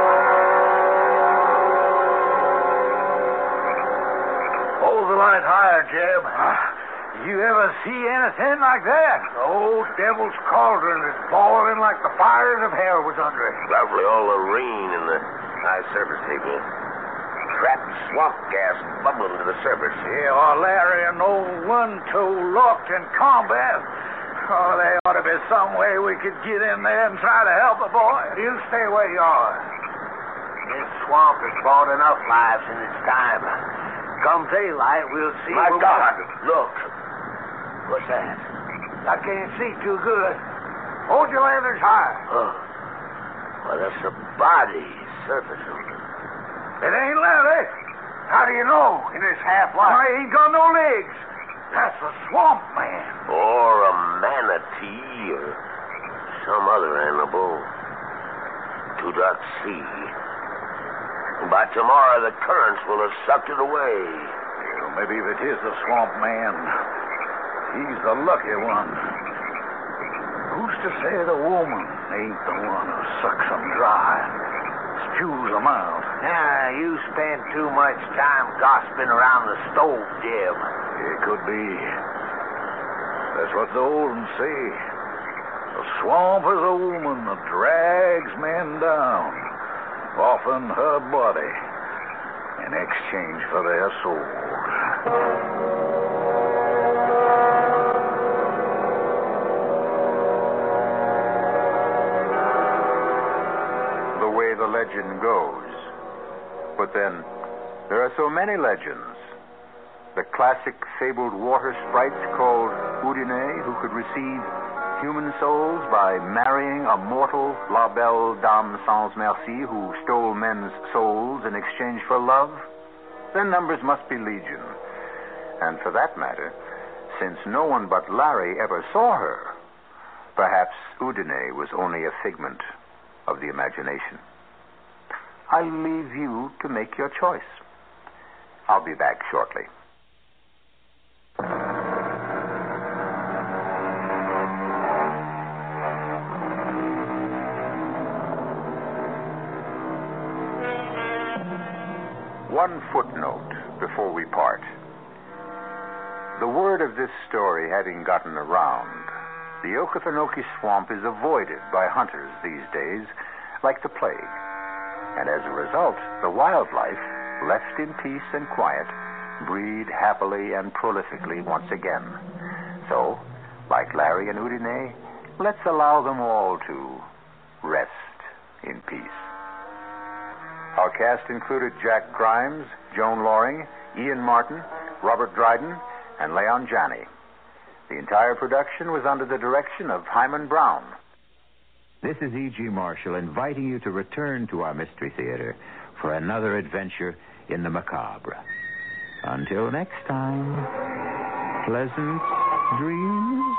Hold the light higher, Jeb. You ever see anything like that? The old Devil's Cauldron is boiling like the fires of hell was under it. Probably all the rain in the high surface table. Trapped swamp gas bubbling to the surface. Yeah, or Larry and old One-Toe locked in combat. Oh, there ought to be some way we could get in there and try to help the boy. You stay where you are. This swamp has brought enough lives in its time. Come daylight, we'll see. My God, look. What's that? I can't see too good. Hold your lanterns high. Oh. Well, that's a body surfacing. It ain't Larry. How do you know in this half light? I ain't got no legs. That's a swamp man. Or a manatee or some other animal. Do not see. By tomorrow, the currents will have sucked it away. Well, maybe if it is the swamp man, he's the lucky one. Who's to say the woman ain't the one who sucks them dry, spews them out? Nah, you spend too much time gossiping around the stove, Jim. It could be. That's what the old ones say. The swamp is a woman that drags men down, often her body, in exchange for their souls. legend goes. But then, there are so many legends. The classic fabled water sprites called Udine, who could receive human souls by marrying a mortal La Belle Dame Sans Merci who stole men's souls in exchange for love. Their numbers must be legion. And for that matter, since no one but Larry ever saw her, perhaps Udine was only a figment of the imagination. I leave you to make your choice. I'll be back shortly. One footnote before we part. The word of this story having gotten around, the Okefenokee Swamp is avoided by hunters these days like the plague. And as a result, the wildlife, left in peace and quiet, breed happily and prolifically once again. So, like Larry and Udine, let's allow them all to rest in peace. Our cast included Jack Grimes, Joan Loring, Ian Martin, Robert Dryden, and Leon Janney. The entire production was under the direction of Hyman Brown. This is E G. Marshall inviting you to return to our Mystery Theater for another adventure in the macabre. Until next time, pleasant dreams.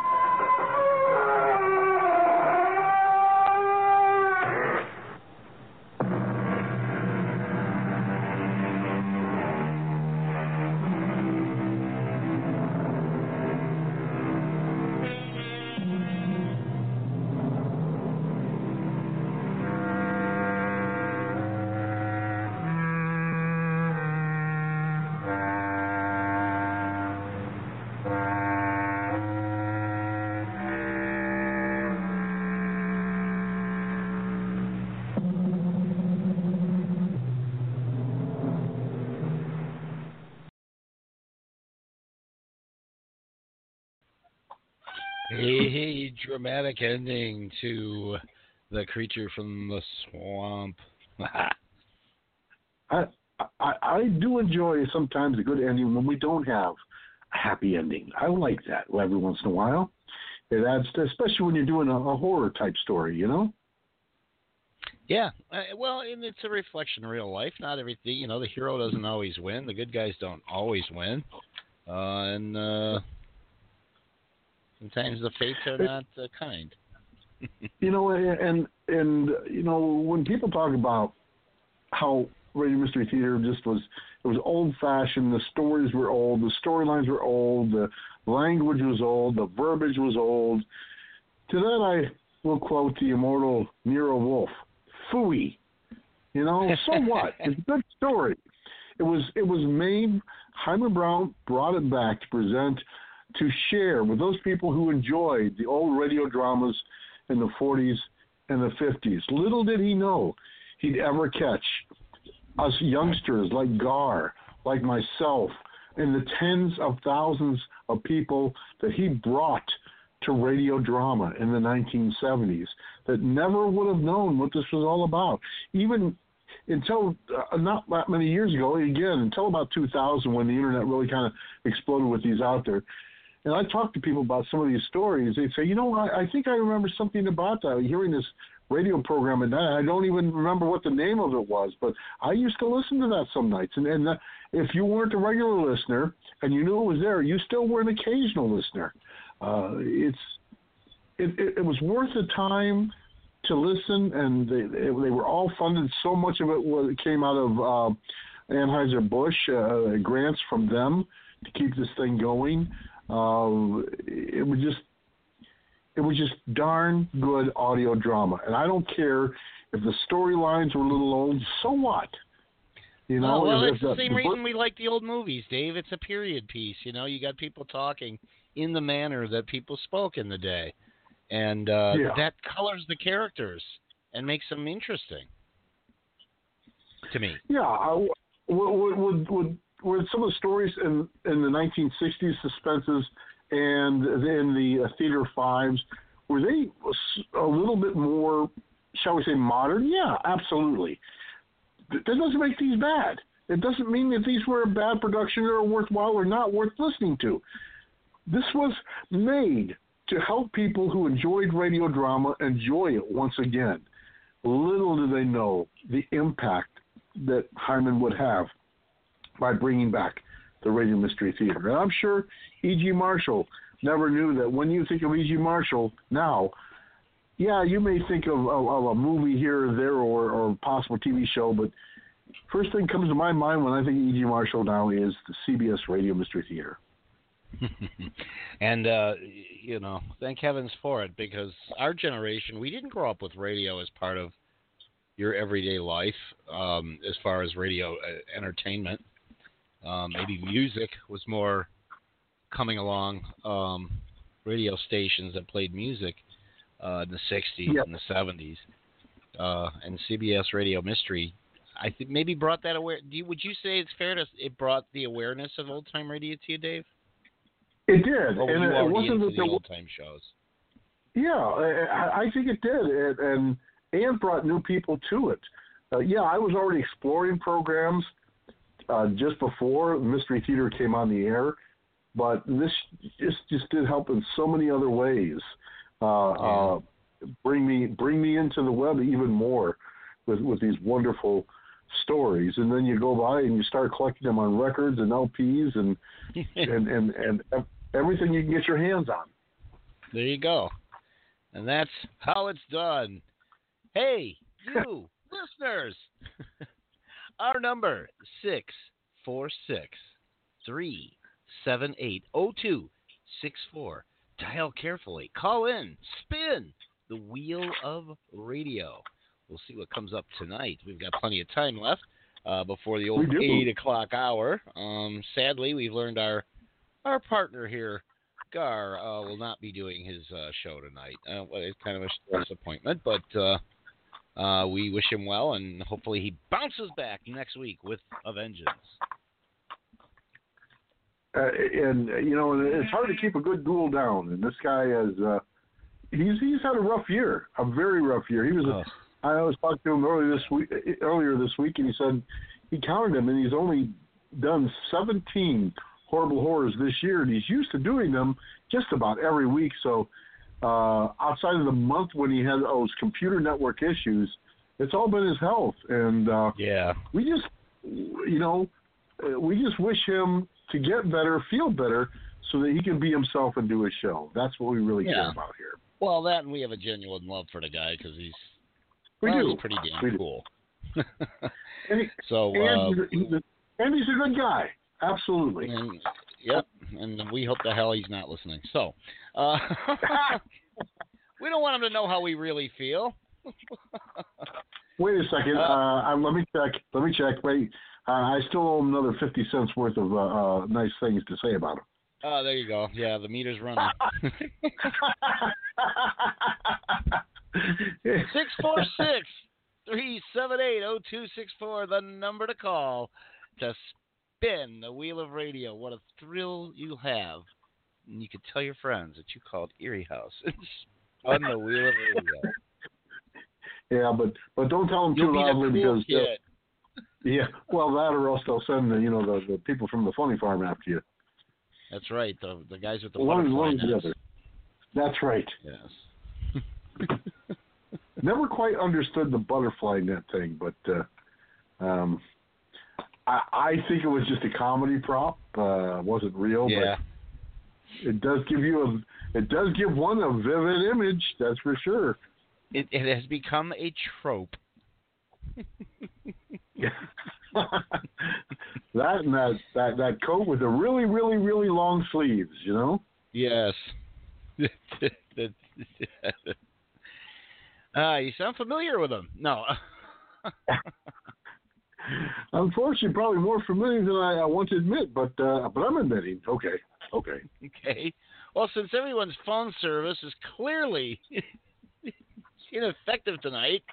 A dramatic ending to The Creature from the Swamp. I, I I do enjoy sometimes a good ending when we don't have a happy ending. I like that every once in a while. It adds to, especially when you're doing a, a horror type story, you know? Yeah, uh, well, and it's a reflection of real life. Not everything, you know, the hero doesn't always win. The good guys don't always win. Uh, and uh, sometimes the fates are not uh, kind. You know, and, and, you know, when people talk about how Radio Mystery Theater just was, it was old-fashioned, the stories were old, the storylines were old, the language was old, the verbiage was old. To that I will quote the immortal Nero Wolfe, phooey. You know, so what? It's a good story. It was it was made, Hyman Brown brought it back to present, to share with those people who enjoyed the old radio dramas in the forties and the fifties. Little did he know he'd ever catch us youngsters like Gar, like myself, and the tens of thousands of people that he brought to radio drama in the nineteen seventies that never would have known what this was all about. Even until uh, not that many years ago, again, until about two thousand when the internet really kind of exploded with these out there. And I talk to people about some of these stories. They say, you know, I, I think I remember something about that, hearing this radio program, and I don't even remember what the name of it was, but I used to listen to that some nights. And, and that, if you weren't a regular listener and you knew it was there, you still were an occasional listener. Uh, it's it, it, it was worth the time to listen, and they, they, they were all funded. So much of it was, came out of uh, Anheuser-Busch, uh, grants from them to keep this thing going. Uh, it was just it was just darn good audio drama, and I don't care if the storylines were a little old. So what? You know, oh, well, if, it's if the the, same the, reason we like the old movies, Dave. It's a period piece. You know, you got people talking in the manner that people spoke in the day, and uh, yeah. that colors the characters and makes them interesting. To me, yeah. I, would, would, would, were some of the stories in, in the nineteen sixties suspenses and in the uh, Theater Fives, were they a little bit more, shall we say, modern? Yeah, absolutely. that doesn't make these bad. It doesn't mean that these were a bad production or worthwhile or not worth listening to. This was made to help people who enjoyed radio drama enjoy it once again. Little do they know the impact that Hyman would have by bringing back the Radio Mystery Theater. And I'm sure E G. Marshall never knew that when you think of E G. Marshall now, yeah, you may think of, of, of a movie here or there or, or a possible T V show, but first thing comes to my mind when I think of E G. Marshall now is the C B S Radio Mystery Theater. And, uh, you know, thank heavens for it, because our generation, we didn't grow up with radio as part of your everyday life um, as far as radio uh, entertainment. Um, maybe music was more coming along, um, radio stations that played music uh, in the sixties yep. and the seventies. Uh, and C B S Radio Mystery, I think maybe brought that aware. Do you, would you say it's fair to it brought the awareness of old time radio to you, Dave? It did, or and it wasn't into that the there old time shows. Yeah, I, I think it did, it, and and brought new people to it. Uh, yeah, I was already exploring programs uh, just before Mystery Theater came on the air, but this just just did help in so many other ways. Uh, yeah. uh, bring me bring me into the web even more with with these wonderful stories, and then you go by and you start collecting them on records and L Ps and and, and and everything you can get your hands on. There you go, and that's how it's done. Hey, you listeners, our number six four six three seven eight zero two six four. Dial carefully. Call in. Spin the wheel of radio. We'll see what comes up tonight. We've got plenty of time left uh, before the old eight o'clock hour. Um, sadly, we've learned our our partner here, Gar, uh, will not be doing his uh, show tonight. Uh, well, it's kind of a disappointment, but uh, uh, we wish him well, and hopefully he bounces back next week with a vengeance. Uh, and you know, it's hard to keep a good ghoul down. And this guy has uh, he's he's had a rough year, a very rough year. He was. A, I was talking to him earlier this week, earlier this week, and he said he counted them, and he's only done seventeen horrible horrors this year, and he's used to doing them just about every week. So uh, outside of the month when he had those computer network issues, it's all been his health. And uh, yeah, we just, you know, we just wish him to get better, feel better, so that he can be himself and do his show. That's what we really yeah. care about here. Well, that, and we have a genuine love for the guy because he's We well, do. He's pretty damn we cool. and, he, so, and, uh, he's a, he's a, and he's a good guy. Absolutely. And, yep. And we hope the hell he's not listening. So, uh, we don't want him to know how we really feel. Wait a second. Uh, uh, let me check. Let me check. Wait. Uh, I still owe him another fifty cents worth of uh, uh, nice things to say about him. Oh, there you go. Yeah, the meter's running. Six four six three seven eight zero two six four, the number to call to spin the wheel of radio. What a thrill you'll have. And you could tell your friends that you called Erie House and spun the wheel of radio. Yeah, but but don't tell them You'll too be loudly the cool because kid. yeah, well that or else they'll send the you know the, the people from the funny farm after you. That's right. The the guys with the one butterfly one nets. together. That's right. Yes. Never quite understood the butterfly net thing, but uh, um, I, I think it was just a comedy prop. Uh, it wasn't real, yeah. but it does give you a it does give one a vivid image. That's for sure. It it has become a trope. that and that, that that coat with the really really really long sleeves, you know. Yes. Ah, uh, you sound familiar with him. No. Unfortunately, probably more familiar than I, I want to admit, but uh, but I'm admitting. Okay, okay. Okay. Well, since everyone's phone service is clearly ineffective tonight,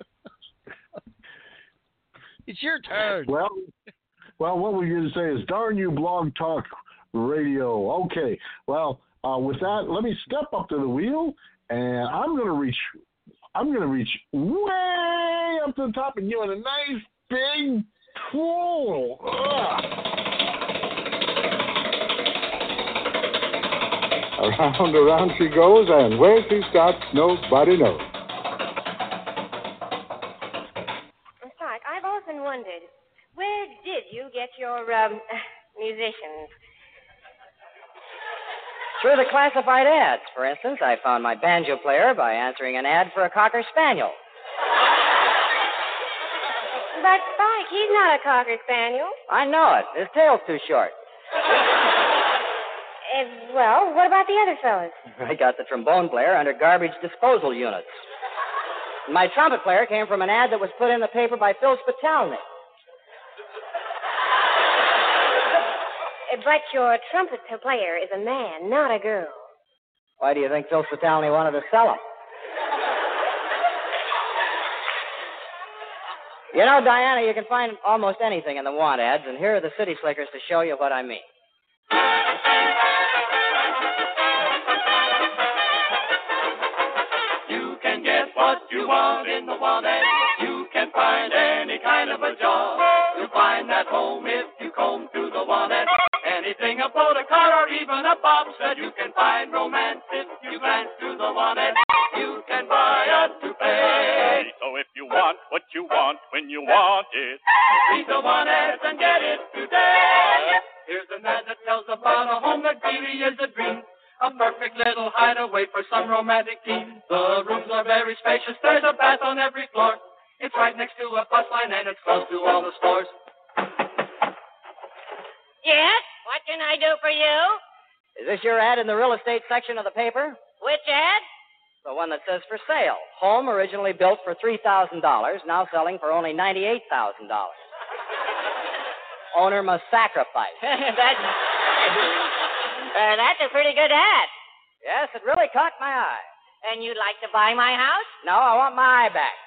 it's your turn. Well, well, what we're going to say is, darn you, Blog Talk Radio. Okay. Well, uh, with that, let me step up to the wheel, and I'm going to reach. I'm going to reach way up to the top and give it a nice big troll. Ugh. Around, around she goes, and where she stops, nobody knows. Stark, I've often wondered, where did you get your um, musicians? Through the classified ads. For instance, I found my banjo player by answering an ad for a Cocker Spaniel. But, Spike, he's not a Cocker Spaniel. I know it. His tail's too short. Uh, well, what about the other fellas? I got the trombone player under garbage disposal units. My trumpet player came from an ad that was put in the paper by Phil Spitalny. Uh, But your trumpet player is a man, not a girl. Why do you think Phil Spitalny wanted to sell him? You know, Diana, you can find almost anything in the want ads, and here are the city slickers to show you what I mean. You can get what you want in the want ad. You can find any kind of a job. You'll find that home if you comb through the want ad. Anything about a car or even a bobsled, you can find romance if you glance through the want ad. You can buy a toupee. So if you want what you want when you want it, read the want ads and get it today. Here's an ad that tells about a home that really is a dream. A perfect little hideaway for some romantic team. The rooms are very spacious. There's a bath on every floor. It's right next to a bus line and it's close to all the stores. Yes? What can I do for you? Is this your ad in the real estate section of the paper? Which ad? The one that says for sale. Home originally built for three thousand dollars, now selling for only ninety-eight thousand dollars. Owner must sacrifice. that's, uh, that's a pretty good ad. Yes, it really caught my eye. And you'd like to buy my house? No, I want my eye back.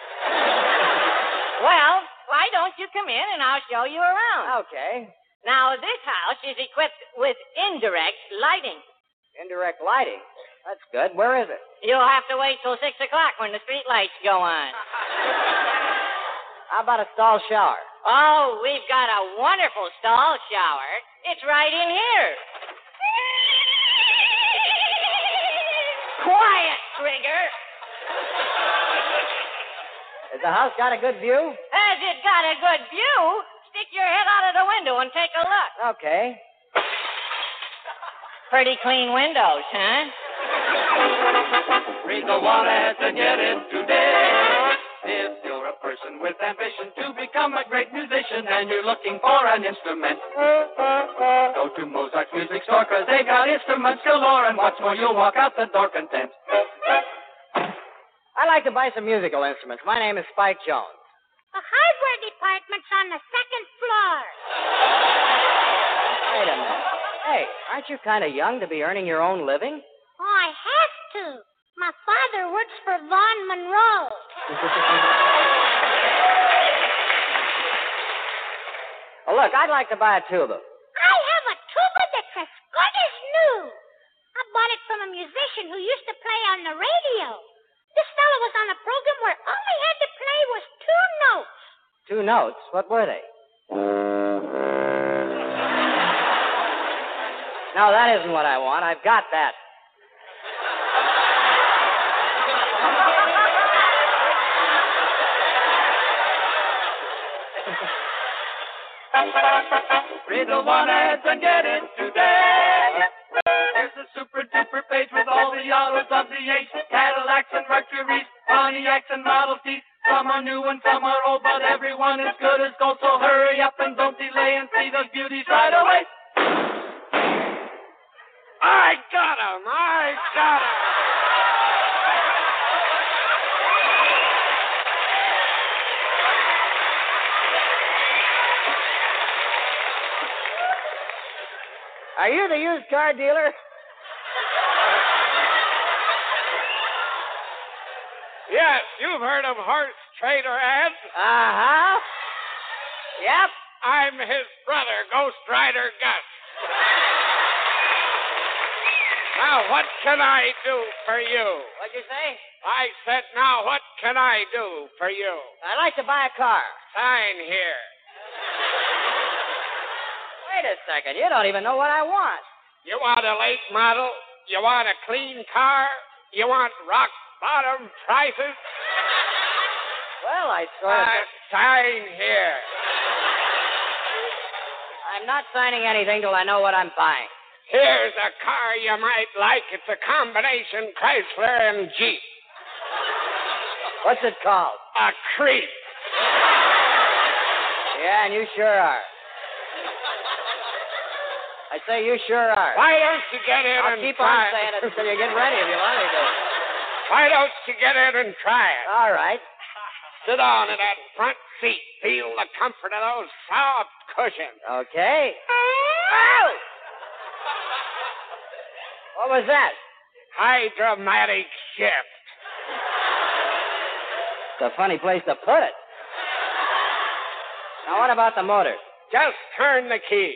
Well, why don't you come in and I'll show you around? Okay. Now, this house is equipped with indirect lighting. Indirect lighting? That's good. Where is it? You'll have to wait till six o'clock when the street lights go on. How about a stall shower? Oh, we've got a wonderful stall shower. It's right in here. Quiet, Trigger. Has the house got a good view? Has it got a good view? Stick your head out of the window and take a look. Okay. Pretty clean windows, huh? Read the want ads and get it today. If you're a person with ambition to become a great musician and you're looking for an instrument, go to Mozart's Music Store, 'cause they got instruments galore, and what's more, you'll walk out the door content. I'd like to buy some musical instruments. My name is Spike Jones. The hardware department's on the second floor. Wait a minute. Hey, aren't you kind of young to be earning your own living? Oh, I have to. My father works for Vaughn Monroe. Well, look, I'd like to buy a tuba. I have a tuba that's as good as new. I bought it from a musician who used to play on the radio. This fellow was on a program where all he had to play was two notes. Two notes? What were they? No, that isn't what I want. I've got that. Read the want ads and get it today. Here's a super duper page with all the autos of the age. Cadillacs and Mercuries, Pontiacs and Model Ts. Some are new and some are old, but everyone is good as gold. So hurry up and don't delay and see those beauties right away. I got 'em! I got 'em! Are you the used car dealer? Yes, you've heard of horse trader ads? Uh-huh. Yep. I'm his brother, Ghost Rider Gus. Now, what can I do for you? What'd you say? I said, now, what can I do for you? I'd like to buy a car. Sign here. Wait a second. You don't even know what I want. You want a late model? You want a clean car? You want rock-bottom prices? Well, I sort of... Uh, sign here. I'm not signing anything till I know what I'm buying. Here's a car you might like. It's a combination Chrysler and Jeep. What's it called? A Creep. Yeah, and you sure are. I say you sure are. Why don't you get in I'll and keep try on saying it until you get ready if you want me to. Why don't you get in and try it? All right. Sit down in that front seat. Feel the comfort of those soft cushions. Okay. Ow! What was that? Hydromatic shift. It's a funny place to put it. Now, what about the motor? Just turn the key.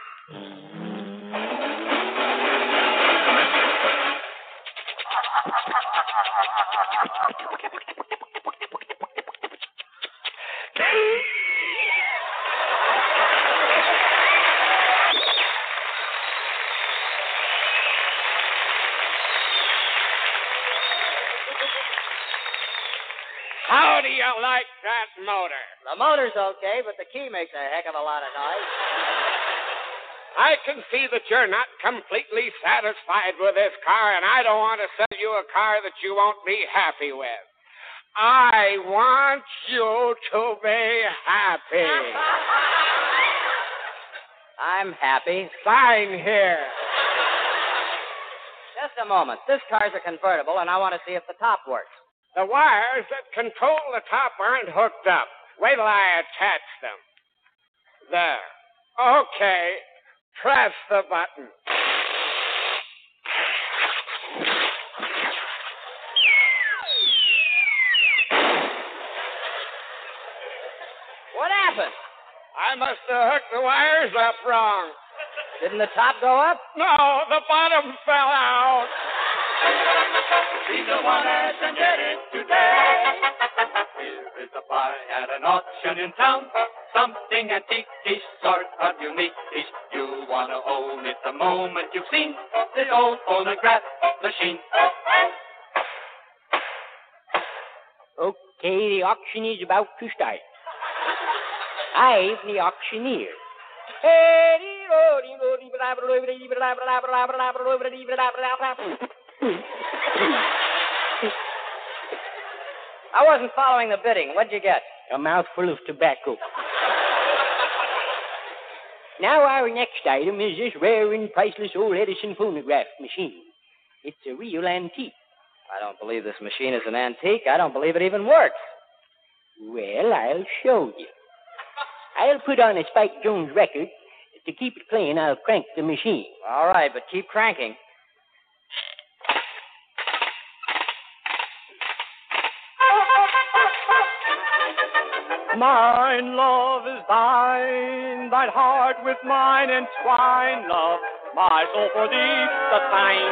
How do you like that motor? The motor's okay, but the key makes a heck of a lot of noise. I can see that you're not completely satisfied with this car, and I don't want to sell you a car that you won't be happy with. I want you to be happy. I'm happy. Sign here. Just a moment. This car's a convertible, and I want to see if the top works. The wires that control the top aren't hooked up. Wait till I attach them. There. Okay. Press the button. What happened? I must have hooked the wires up wrong. Didn't the top go up? No, the bottom fell out. Be the one and get it today. Here is a buy at an auction in town. Something antique-ish, sort of unique-ish. You want to own it the moment you've seen the old phonograph machine. Okay, the auction is about to start. I'm the auctioneer. I wasn't following the bidding. What'd you get? A mouthful of tobacco. Now, our next item is this rare and priceless old Edison phonograph machine. It's a real antique. I don't believe this machine is an antique. I don't believe it even works. Well, I'll show you. I'll put on a Spike Jones record. To keep it playing, I'll crank the machine. All right, but keep cranking. Mine, love, is thine, thine heart with mine entwine, love, my soul for thee, the thine,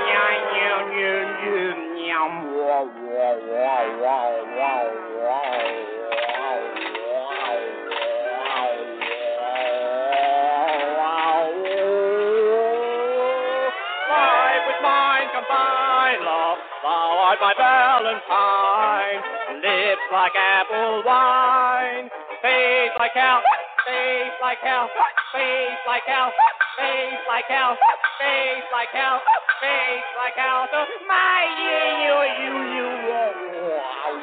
life with mine combine, love, thou art my valentine, lips like apple wine, face like hell, face like hell, face like hell, face like hell, face like hell, face like hell. So my you you you you.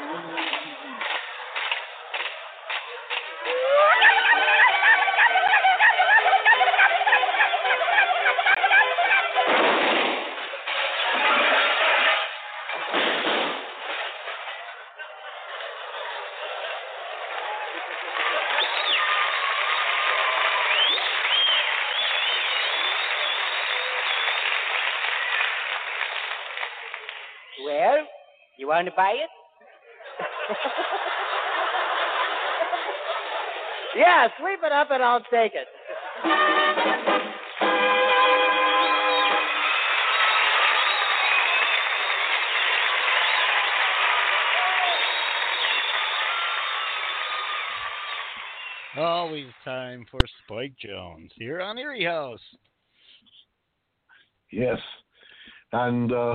Well, you want to buy it? Yeah, sweep it up and I'll take it. always time for Spike Jones here on Erie House. Yes. And uh,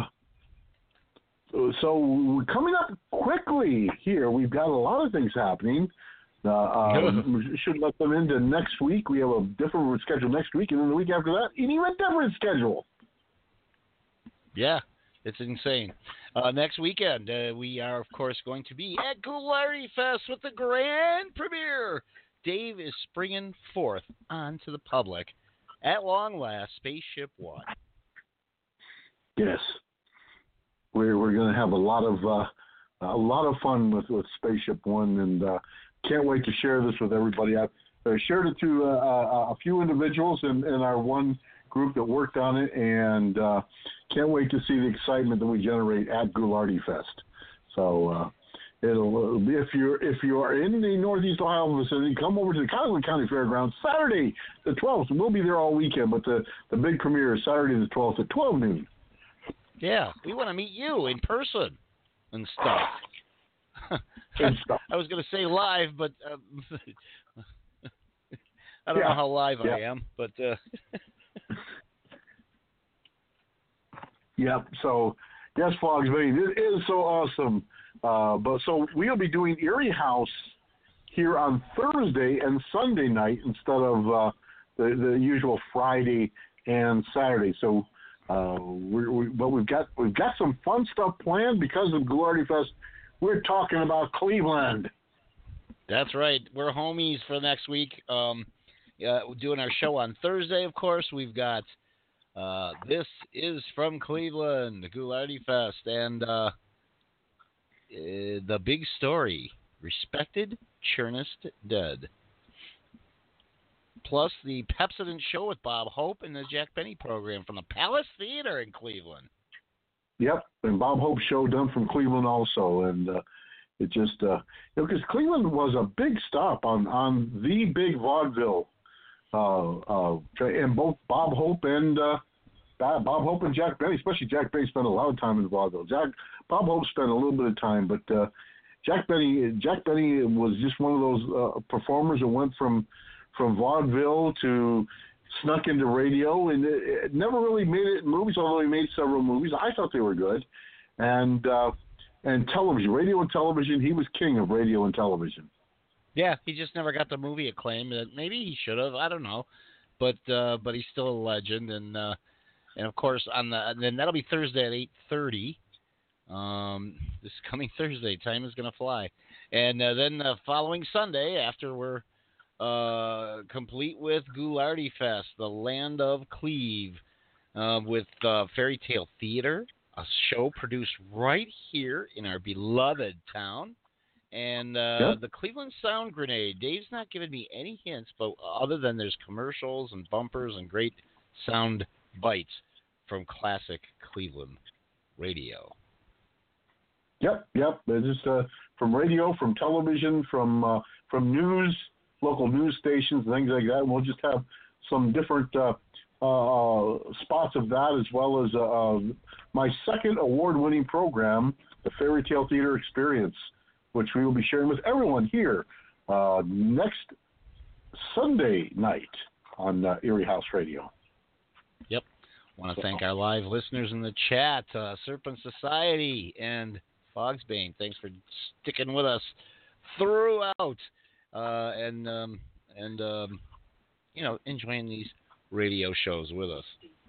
so coming up quickly here, we've got a lot of things happening. Uh, um, we should let them into next week. We have a different schedule next week, and then the week after that, an even different schedule. Yeah, it's insane. Uh, next weekend, uh, we are, of course, going to be at Ghoularty Fest with the grand premiere. Dave is springing forth onto the public. At long last, Spaceship One. Yes. We're, we're going to have a lot of uh, a lot of fun with, with Spaceship One, and uh, can't wait to share this with everybody. I've uh, shared it to uh, a few individuals in, in our one group that worked on it, and uh, can't wait to see the excitement that we generate at Ghoularty Fest. So uh, it'll be if you're if you are in the Northeast Ohio vicinity, come over to the Cottonwood County Fairgrounds Saturday the twelfth. We'll be there all weekend, but the, the big premiere is Saturday the twelfth at twelve noon. Yeah, we want to meet you in person and stuff. I was going to say live, but um, I don't yeah. know how live yeah. I am. But uh... Yep. So, yes, Fogs Bane, it is so awesome. Uh, but so we'll be doing Erie House here on Thursday and Sunday night instead of uh, the the usual Friday and Saturday. So, uh, we're, we but we've got we've got some fun stuff planned because of Ghoularty Fest. We're talking about Cleveland. That's right. We're homies for next week. Um, uh, we're doing our show on Thursday, of course. We've got uh, This is from Cleveland, the Ghoularty Fest, and uh, uh, the big story, Respected Chernist Dead. Plus the Pepsodent Show with Bob Hope and the Jack Benny program from the Palace Theater in Cleveland. Yep, and Bob Hope's show done from Cleveland also, and uh, it just uh, you know, because Cleveland was a big stop on, on the big vaudeville, uh, uh, and both Bob Hope and uh, Bob Hope and Jack Benny, especially Jack Benny, spent a lot of time in vaudeville. Jack Bob Hope spent a little bit of time, but uh, Jack Benny Jack Benny was just one of those uh, performers that went from from vaudeville to snuck into radio, and it, it never really made it in movies, although he made several movies. I thought they were good. And uh, and television, radio and television, he was king of radio and television. Yeah, he just never got the movie acclaim. Maybe he should have, I don't know. But uh, but he's still a legend. And uh, and of course, on the and then that'll be Thursday at eight thirty. Um, this coming Thursday, time is going to fly. And uh, then the following Sunday, after we're Uh, complete with Ghoularty Fest, the land of Cleve, uh, with uh, Fairy Tale Theater, a show produced right here in our beloved town, and uh, yep. the Cleveland Sound Grenade. Dave's not giving me any hints, but other than there's commercials and bumpers and great sound bites from classic Cleveland radio. Yep, yep. It's just uh, from radio, from television, from uh, from news. Local news stations and things like that. And we'll just have some different uh, uh, spots of that, as well as uh, uh, my second award-winning program, the Fairy Tale Theater Experience, which we will be sharing with everyone here uh, next Sunday night on uh, Erie House Radio. Yep. I want to thank our live listeners in the chat, uh, Serpent Society and Fogsbane. Thanks for sticking with us throughout. Uh, and, um, and um, you know, enjoying these radio shows with us.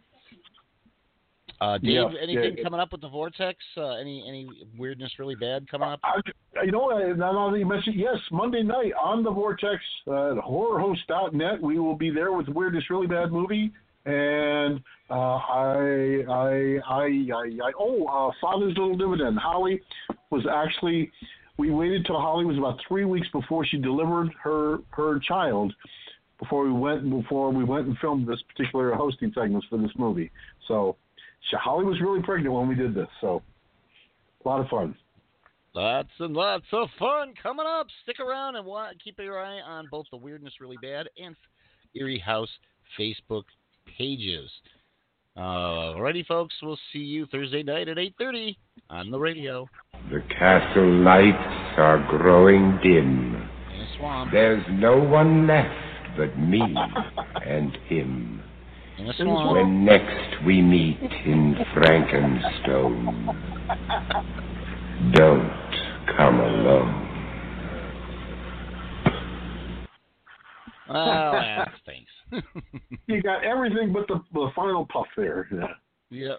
Uh, Dave, yeah, anything yeah. coming up with the Vortex? Uh, any any weirdness really bad coming up? I, you know, now that you mentioned, yes, Monday night on the Vortex uh, at horror host dot net, we will be there with Weirdness Really Bad movie. And uh, I, I, I, I, I, oh, uh, Father's Little Dividend. Holly was actually... We waited till Holly was about three weeks before she delivered her her child, before we went before we went and filmed this particular hosting segments for this movie. So, she, Holly was really pregnant when we did this. So, a lot of fun. Lots and lots of fun coming up. Stick around and wa- keep your eye on both the Weirdness Really Bad and Erie House Facebook pages. Uh, alrighty, folks. We'll see you Thursday night at eight thirty on the radio. The castle lights are growing dim. swamp. There's no one left but me and him. In the swamp. When next we meet in Frankenstone, don't come alone. Oh, that stinks. You got everything but the, the final puff there. Yeah. Yep.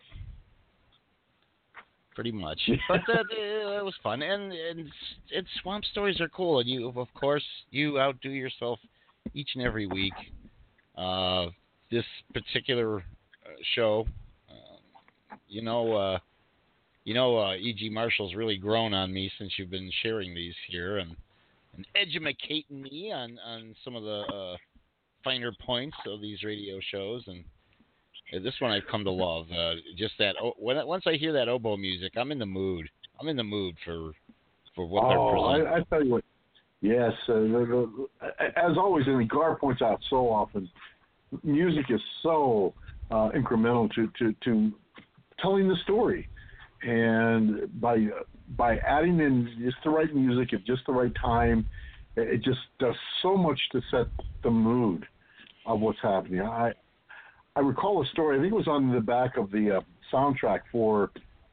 Pretty much. But uh, it was fun. And, and and swamp stories are cool. And you, of course, you outdo yourself each and every week. Uh, this particular show, uh, you know, uh, you know, uh, E G. Marshall's really grown on me since you've been sharing these here and, and educating me on, on some of the uh, finer points of these radio shows. And uh, this one I've come to love. Uh, just that oh, when once I hear that oboe music, I'm in the mood. I'm in the mood for for what they're oh, presenting. I, I tell you what. Yes, uh, the, the, as always, and Gar points out so often, music is so uh, incremental to, to, to telling the story, and by by adding in just the right music at just the right time, it just does so much to set the mood of what's happening. I I recall a story. I think it was on the back of the uh, soundtrack for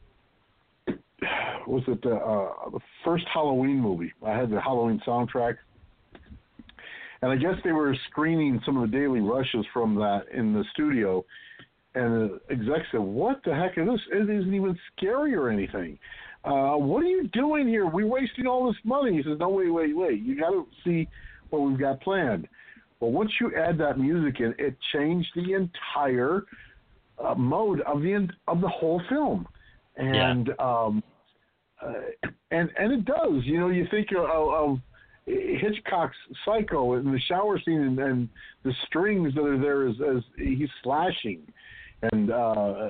was it the, uh, the first Halloween movie. I had the Halloween soundtrack. And I guess they were screening some of the daily rushes from that in the studio. And the exec said, what the heck is this? It isn't even scary or anything. Uh, what are you doing here? We're wasting all this money. He says, no, wait, wait, wait. You got to see what we've got planned. Well, once you add that music in, it changed the entire uh, mode of the of the whole film. And, yeah. um, uh, and, and it does. You know, you think of, of Hitchcock's Psycho and the shower scene and, and the strings that are there as, as he's slashing, and uh,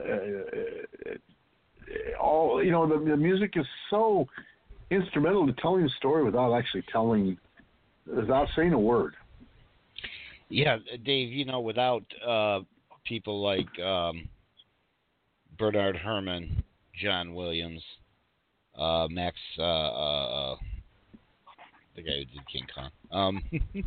all you know the, the music is so instrumental to telling the story without actually telling, without saying a word. Yeah, Dave. You know, without uh, people like um, Bernard Herrmann, John Williams, uh, Max. Uh, uh, The guy who did King Kong. Um,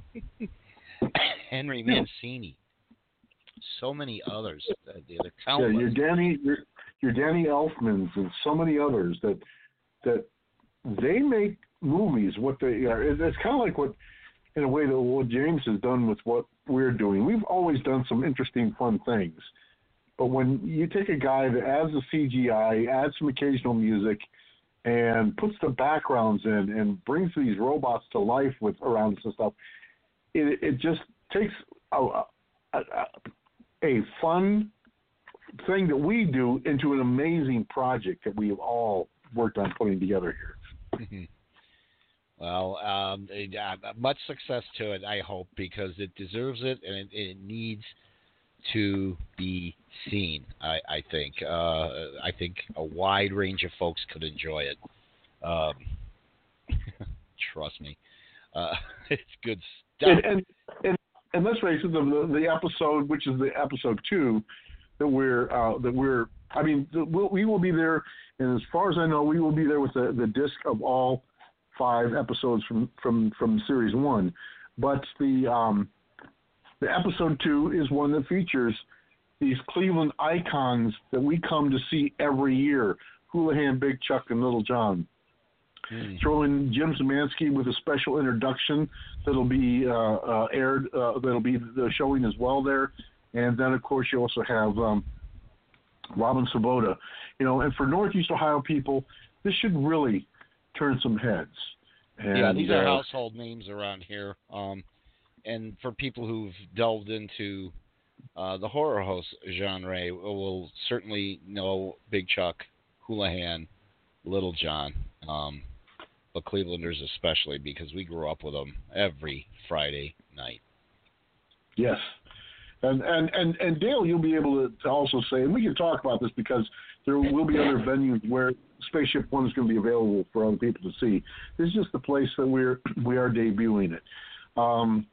Henry Mancini. So many others. Uh, the countless. Yeah, your Danny, your, your Danny Elfmans, and so many others that that they make movies. What they are. It's kind of like what, in a way, that what James has done with what we're doing. We've always done some interesting, fun things, but when you take a guy that adds the C G I, adds some occasional music, and puts the backgrounds in and brings these robots to life with around and stuff, it, it just takes a, a, a fun thing that we do into an amazing project that we've all worked on putting together here. Well, um, uh, much success to it, I hope, because it deserves it and it, it needs to be seen. I, I think. Uh, I think a wide range of folks could enjoy it. Um, trust me, uh, it's good stuff. And and, and, and let's face it, the, the episode, which is the episode two, that we're uh, that we're. I mean, we'll, we will be there, and as far as I know, we will be there with the, the disc of all five episodes from from from series one. But the um, The episode two is one that features these Cleveland icons that we come to see every year: Houlihan, Big Chuck, and Little John. Mm. Throw in Jim Zemansky with a special introduction that'll be uh, uh, aired. Uh, that'll be the showing as well there, and then of course you also have um, Robin Svoboda. You know, and for Northeast Ohio people, this should really turn some heads. And, yeah, these are uh, household names around here. Um, And for people who've delved into uh, the horror host genre, will certainly know Big Chuck, Houlihan, Little John, um, but Clevelanders especially, because we grew up with them every Friday night. Yes. And and, and, and Dale, you'll be able to, to also say, and we can talk about this because there will be other venues where Spaceship One is going to be available for other people to see. This is just the place that we're we are debuting it. Um,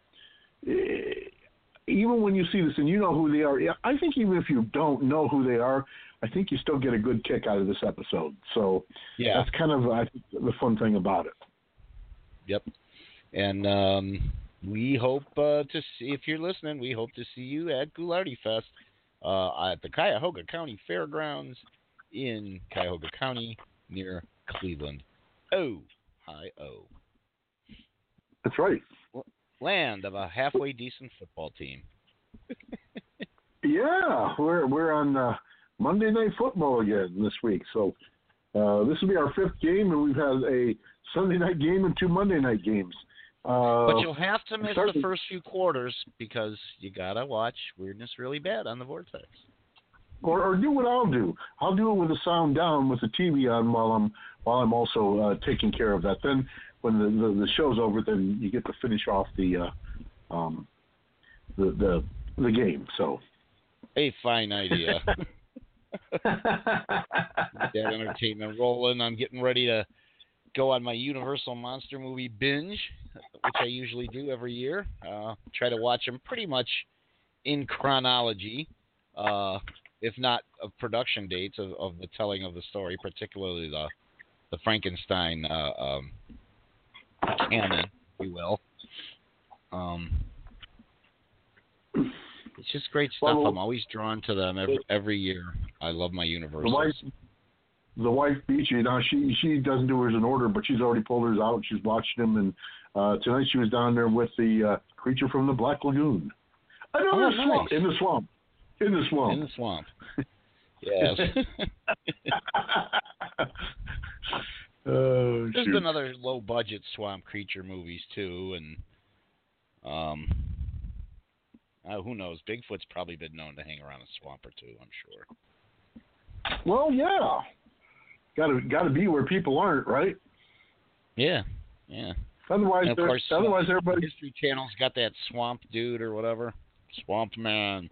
even when you see this and you know who they are, I think even if you don't know who they are, I think you still get a good kick out of this episode. So yeah, that's kind of I think the fun thing about it. Yep. And um, we hope uh, to see, if you're listening, we hope to see you at Goularty Fest uh, at the Cuyahoga County Fairgrounds in Cuyahoga County near Cleveland. Oh, hi, oh. That's right. Land of a halfway decent football team. Yeah, we're we're on uh, Monday Night Football again this week. So uh, this will be our fifth game, and we've had a Sunday night game and two Monday night games. Uh, but you'll have to miss the first few quarters because you gotta watch Weirdness Really Bad on the Vortex. Or, or do what I'll do. I'll do it with the sound down, with the T V on, while I'm while I'm also uh, taking care of that. Then when the, the the show's over, then you get to finish off the uh, um the the the game. So. A fine idea. Get that entertainment rolling. I'm getting ready to go on my Universal Monster movie binge, which I usually do every year. Uh, try to watch them pretty much in chronology, uh, if not of production dates of, of the telling of the story, particularly the the Frankenstein uh, um, canon, if you will. Um, It's just great stuff. Well, I'm always drawn to them every, every year. I love my Universals. The wife, the wife beat you. Now she she doesn't do hers in order, but she's already pulled hers out. She's watched them, and uh, tonight she was down there with the uh, Creature from the Black Lagoon. Another Oh, swamp nice. in the swamp. In the swamp. In the swamp. Yes. Oh, There's shoot. been other low budget swamp creature movies too, and um, uh, who knows? Bigfoot's probably been known to hang around a swamp or two. I'm sure. Well, yeah. Got to got to be where people aren't, right? Yeah, yeah. Otherwise, And of they're- course, otherwise uh, everybody. History Channel's got that swamp dude or whatever, Swamp Man.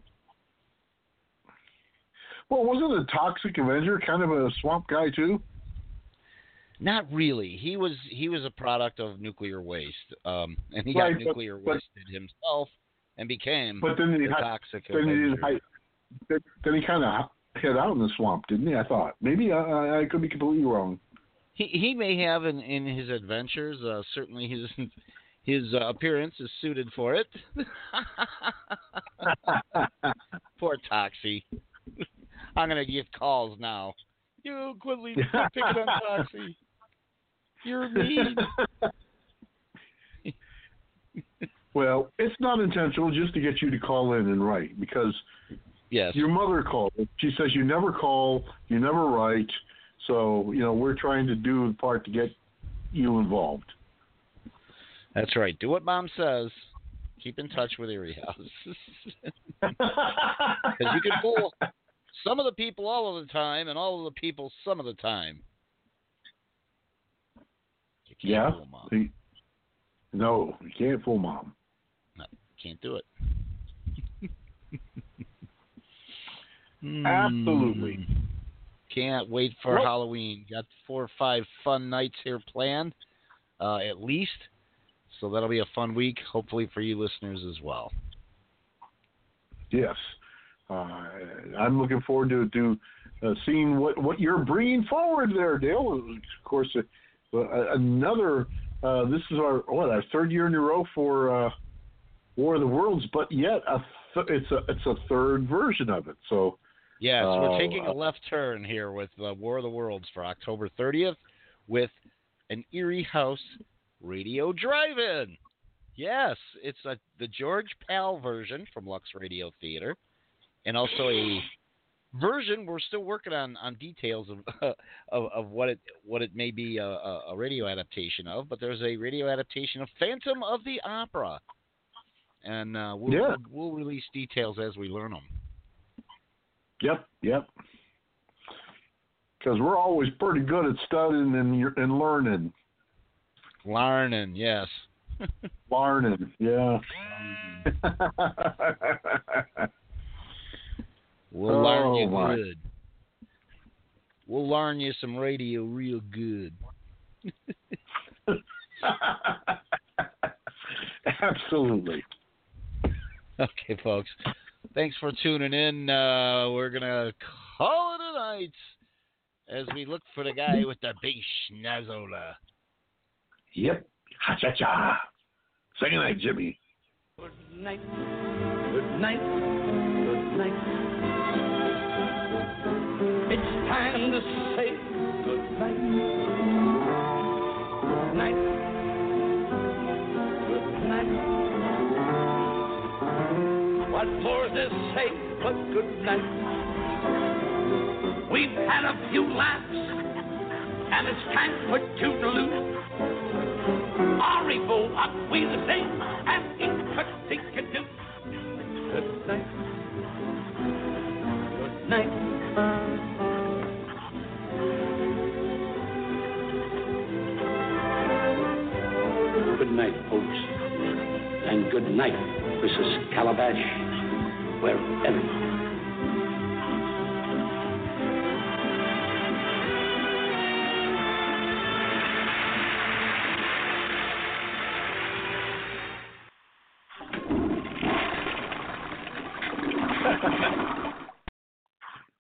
Well, wasn't the Toxic Avenger kind of a swamp guy too? Not really. He was he was a product of nuclear waste, um, and he Right, got but- nuclear but- wasted himself and became But then he the hi- Toxic then he Avenger. didn't hi- then, then he kind of hid out in the swamp, didn't he? I thought maybe I, I I could be completely wrong. He he may have in, in his adventures. Uh, certainly his his uh, appearance is suited for it. Poor Toxie. I'm gonna get calls now. You quit, leaving, quit picking on Toxie. You're mean. Well, it's not intentional, just to get you to call in and write, because yes, your mother called. She says you never call, you never write, so you know we're trying to do the part to get you involved. That's right. Do what Mom says. Keep in touch with Erie House. Because you can fool some of the people all of the time, and all of the people some of the time. You can't Yeah. fool Mom. The- no, you can't fool Mom. No, can't do it. Absolutely. Mm. Can't wait for Well- Halloween. Got four or five fun nights here planned, uh, at least. So that'll be a fun week, hopefully for you listeners as well. Yes, uh, I'm looking forward to to uh, seeing what, what you're bringing forward there, Dale. Of course, uh, uh, another. Uh, this is our what our third year in a row for uh, War of the Worlds, but yet a th- it's a it's a third version of it. So Yes, uh, we're taking a left turn here with uh, War of the Worlds for October thirtieth with an Erie House Radio Drive-In. Yes, it's a, the George Pal version from Lux Radio Theater, and also a version we're still working on, on details of, of of what it what it may be a, a radio adaptation of. But there's a radio adaptation of Phantom of the Opera, and uh, we'll, Yeah. we'll we'll release details as we learn them. Yep, yep. Because we're always pretty good at studying and and learning. Learning, yes. Learning, yeah. We'll Oh, learn you my. good. We'll learn you some radio real good. Absolutely. Okay, folks. Thanks for tuning in. Uh, we're going to call it a night as we look for the guy with the big schnazola. Yep. Ha cha cha. Sing it, Jimmy. Good night, good night, good night. It's time to say good night. Good night, good night. What more to say but good night? We've had a few laughs, and it's time for toodaloo. Au revoir, we the same, and in particular. Good night. Good night. Good night, folks. And good night, Missus Calabash, wherever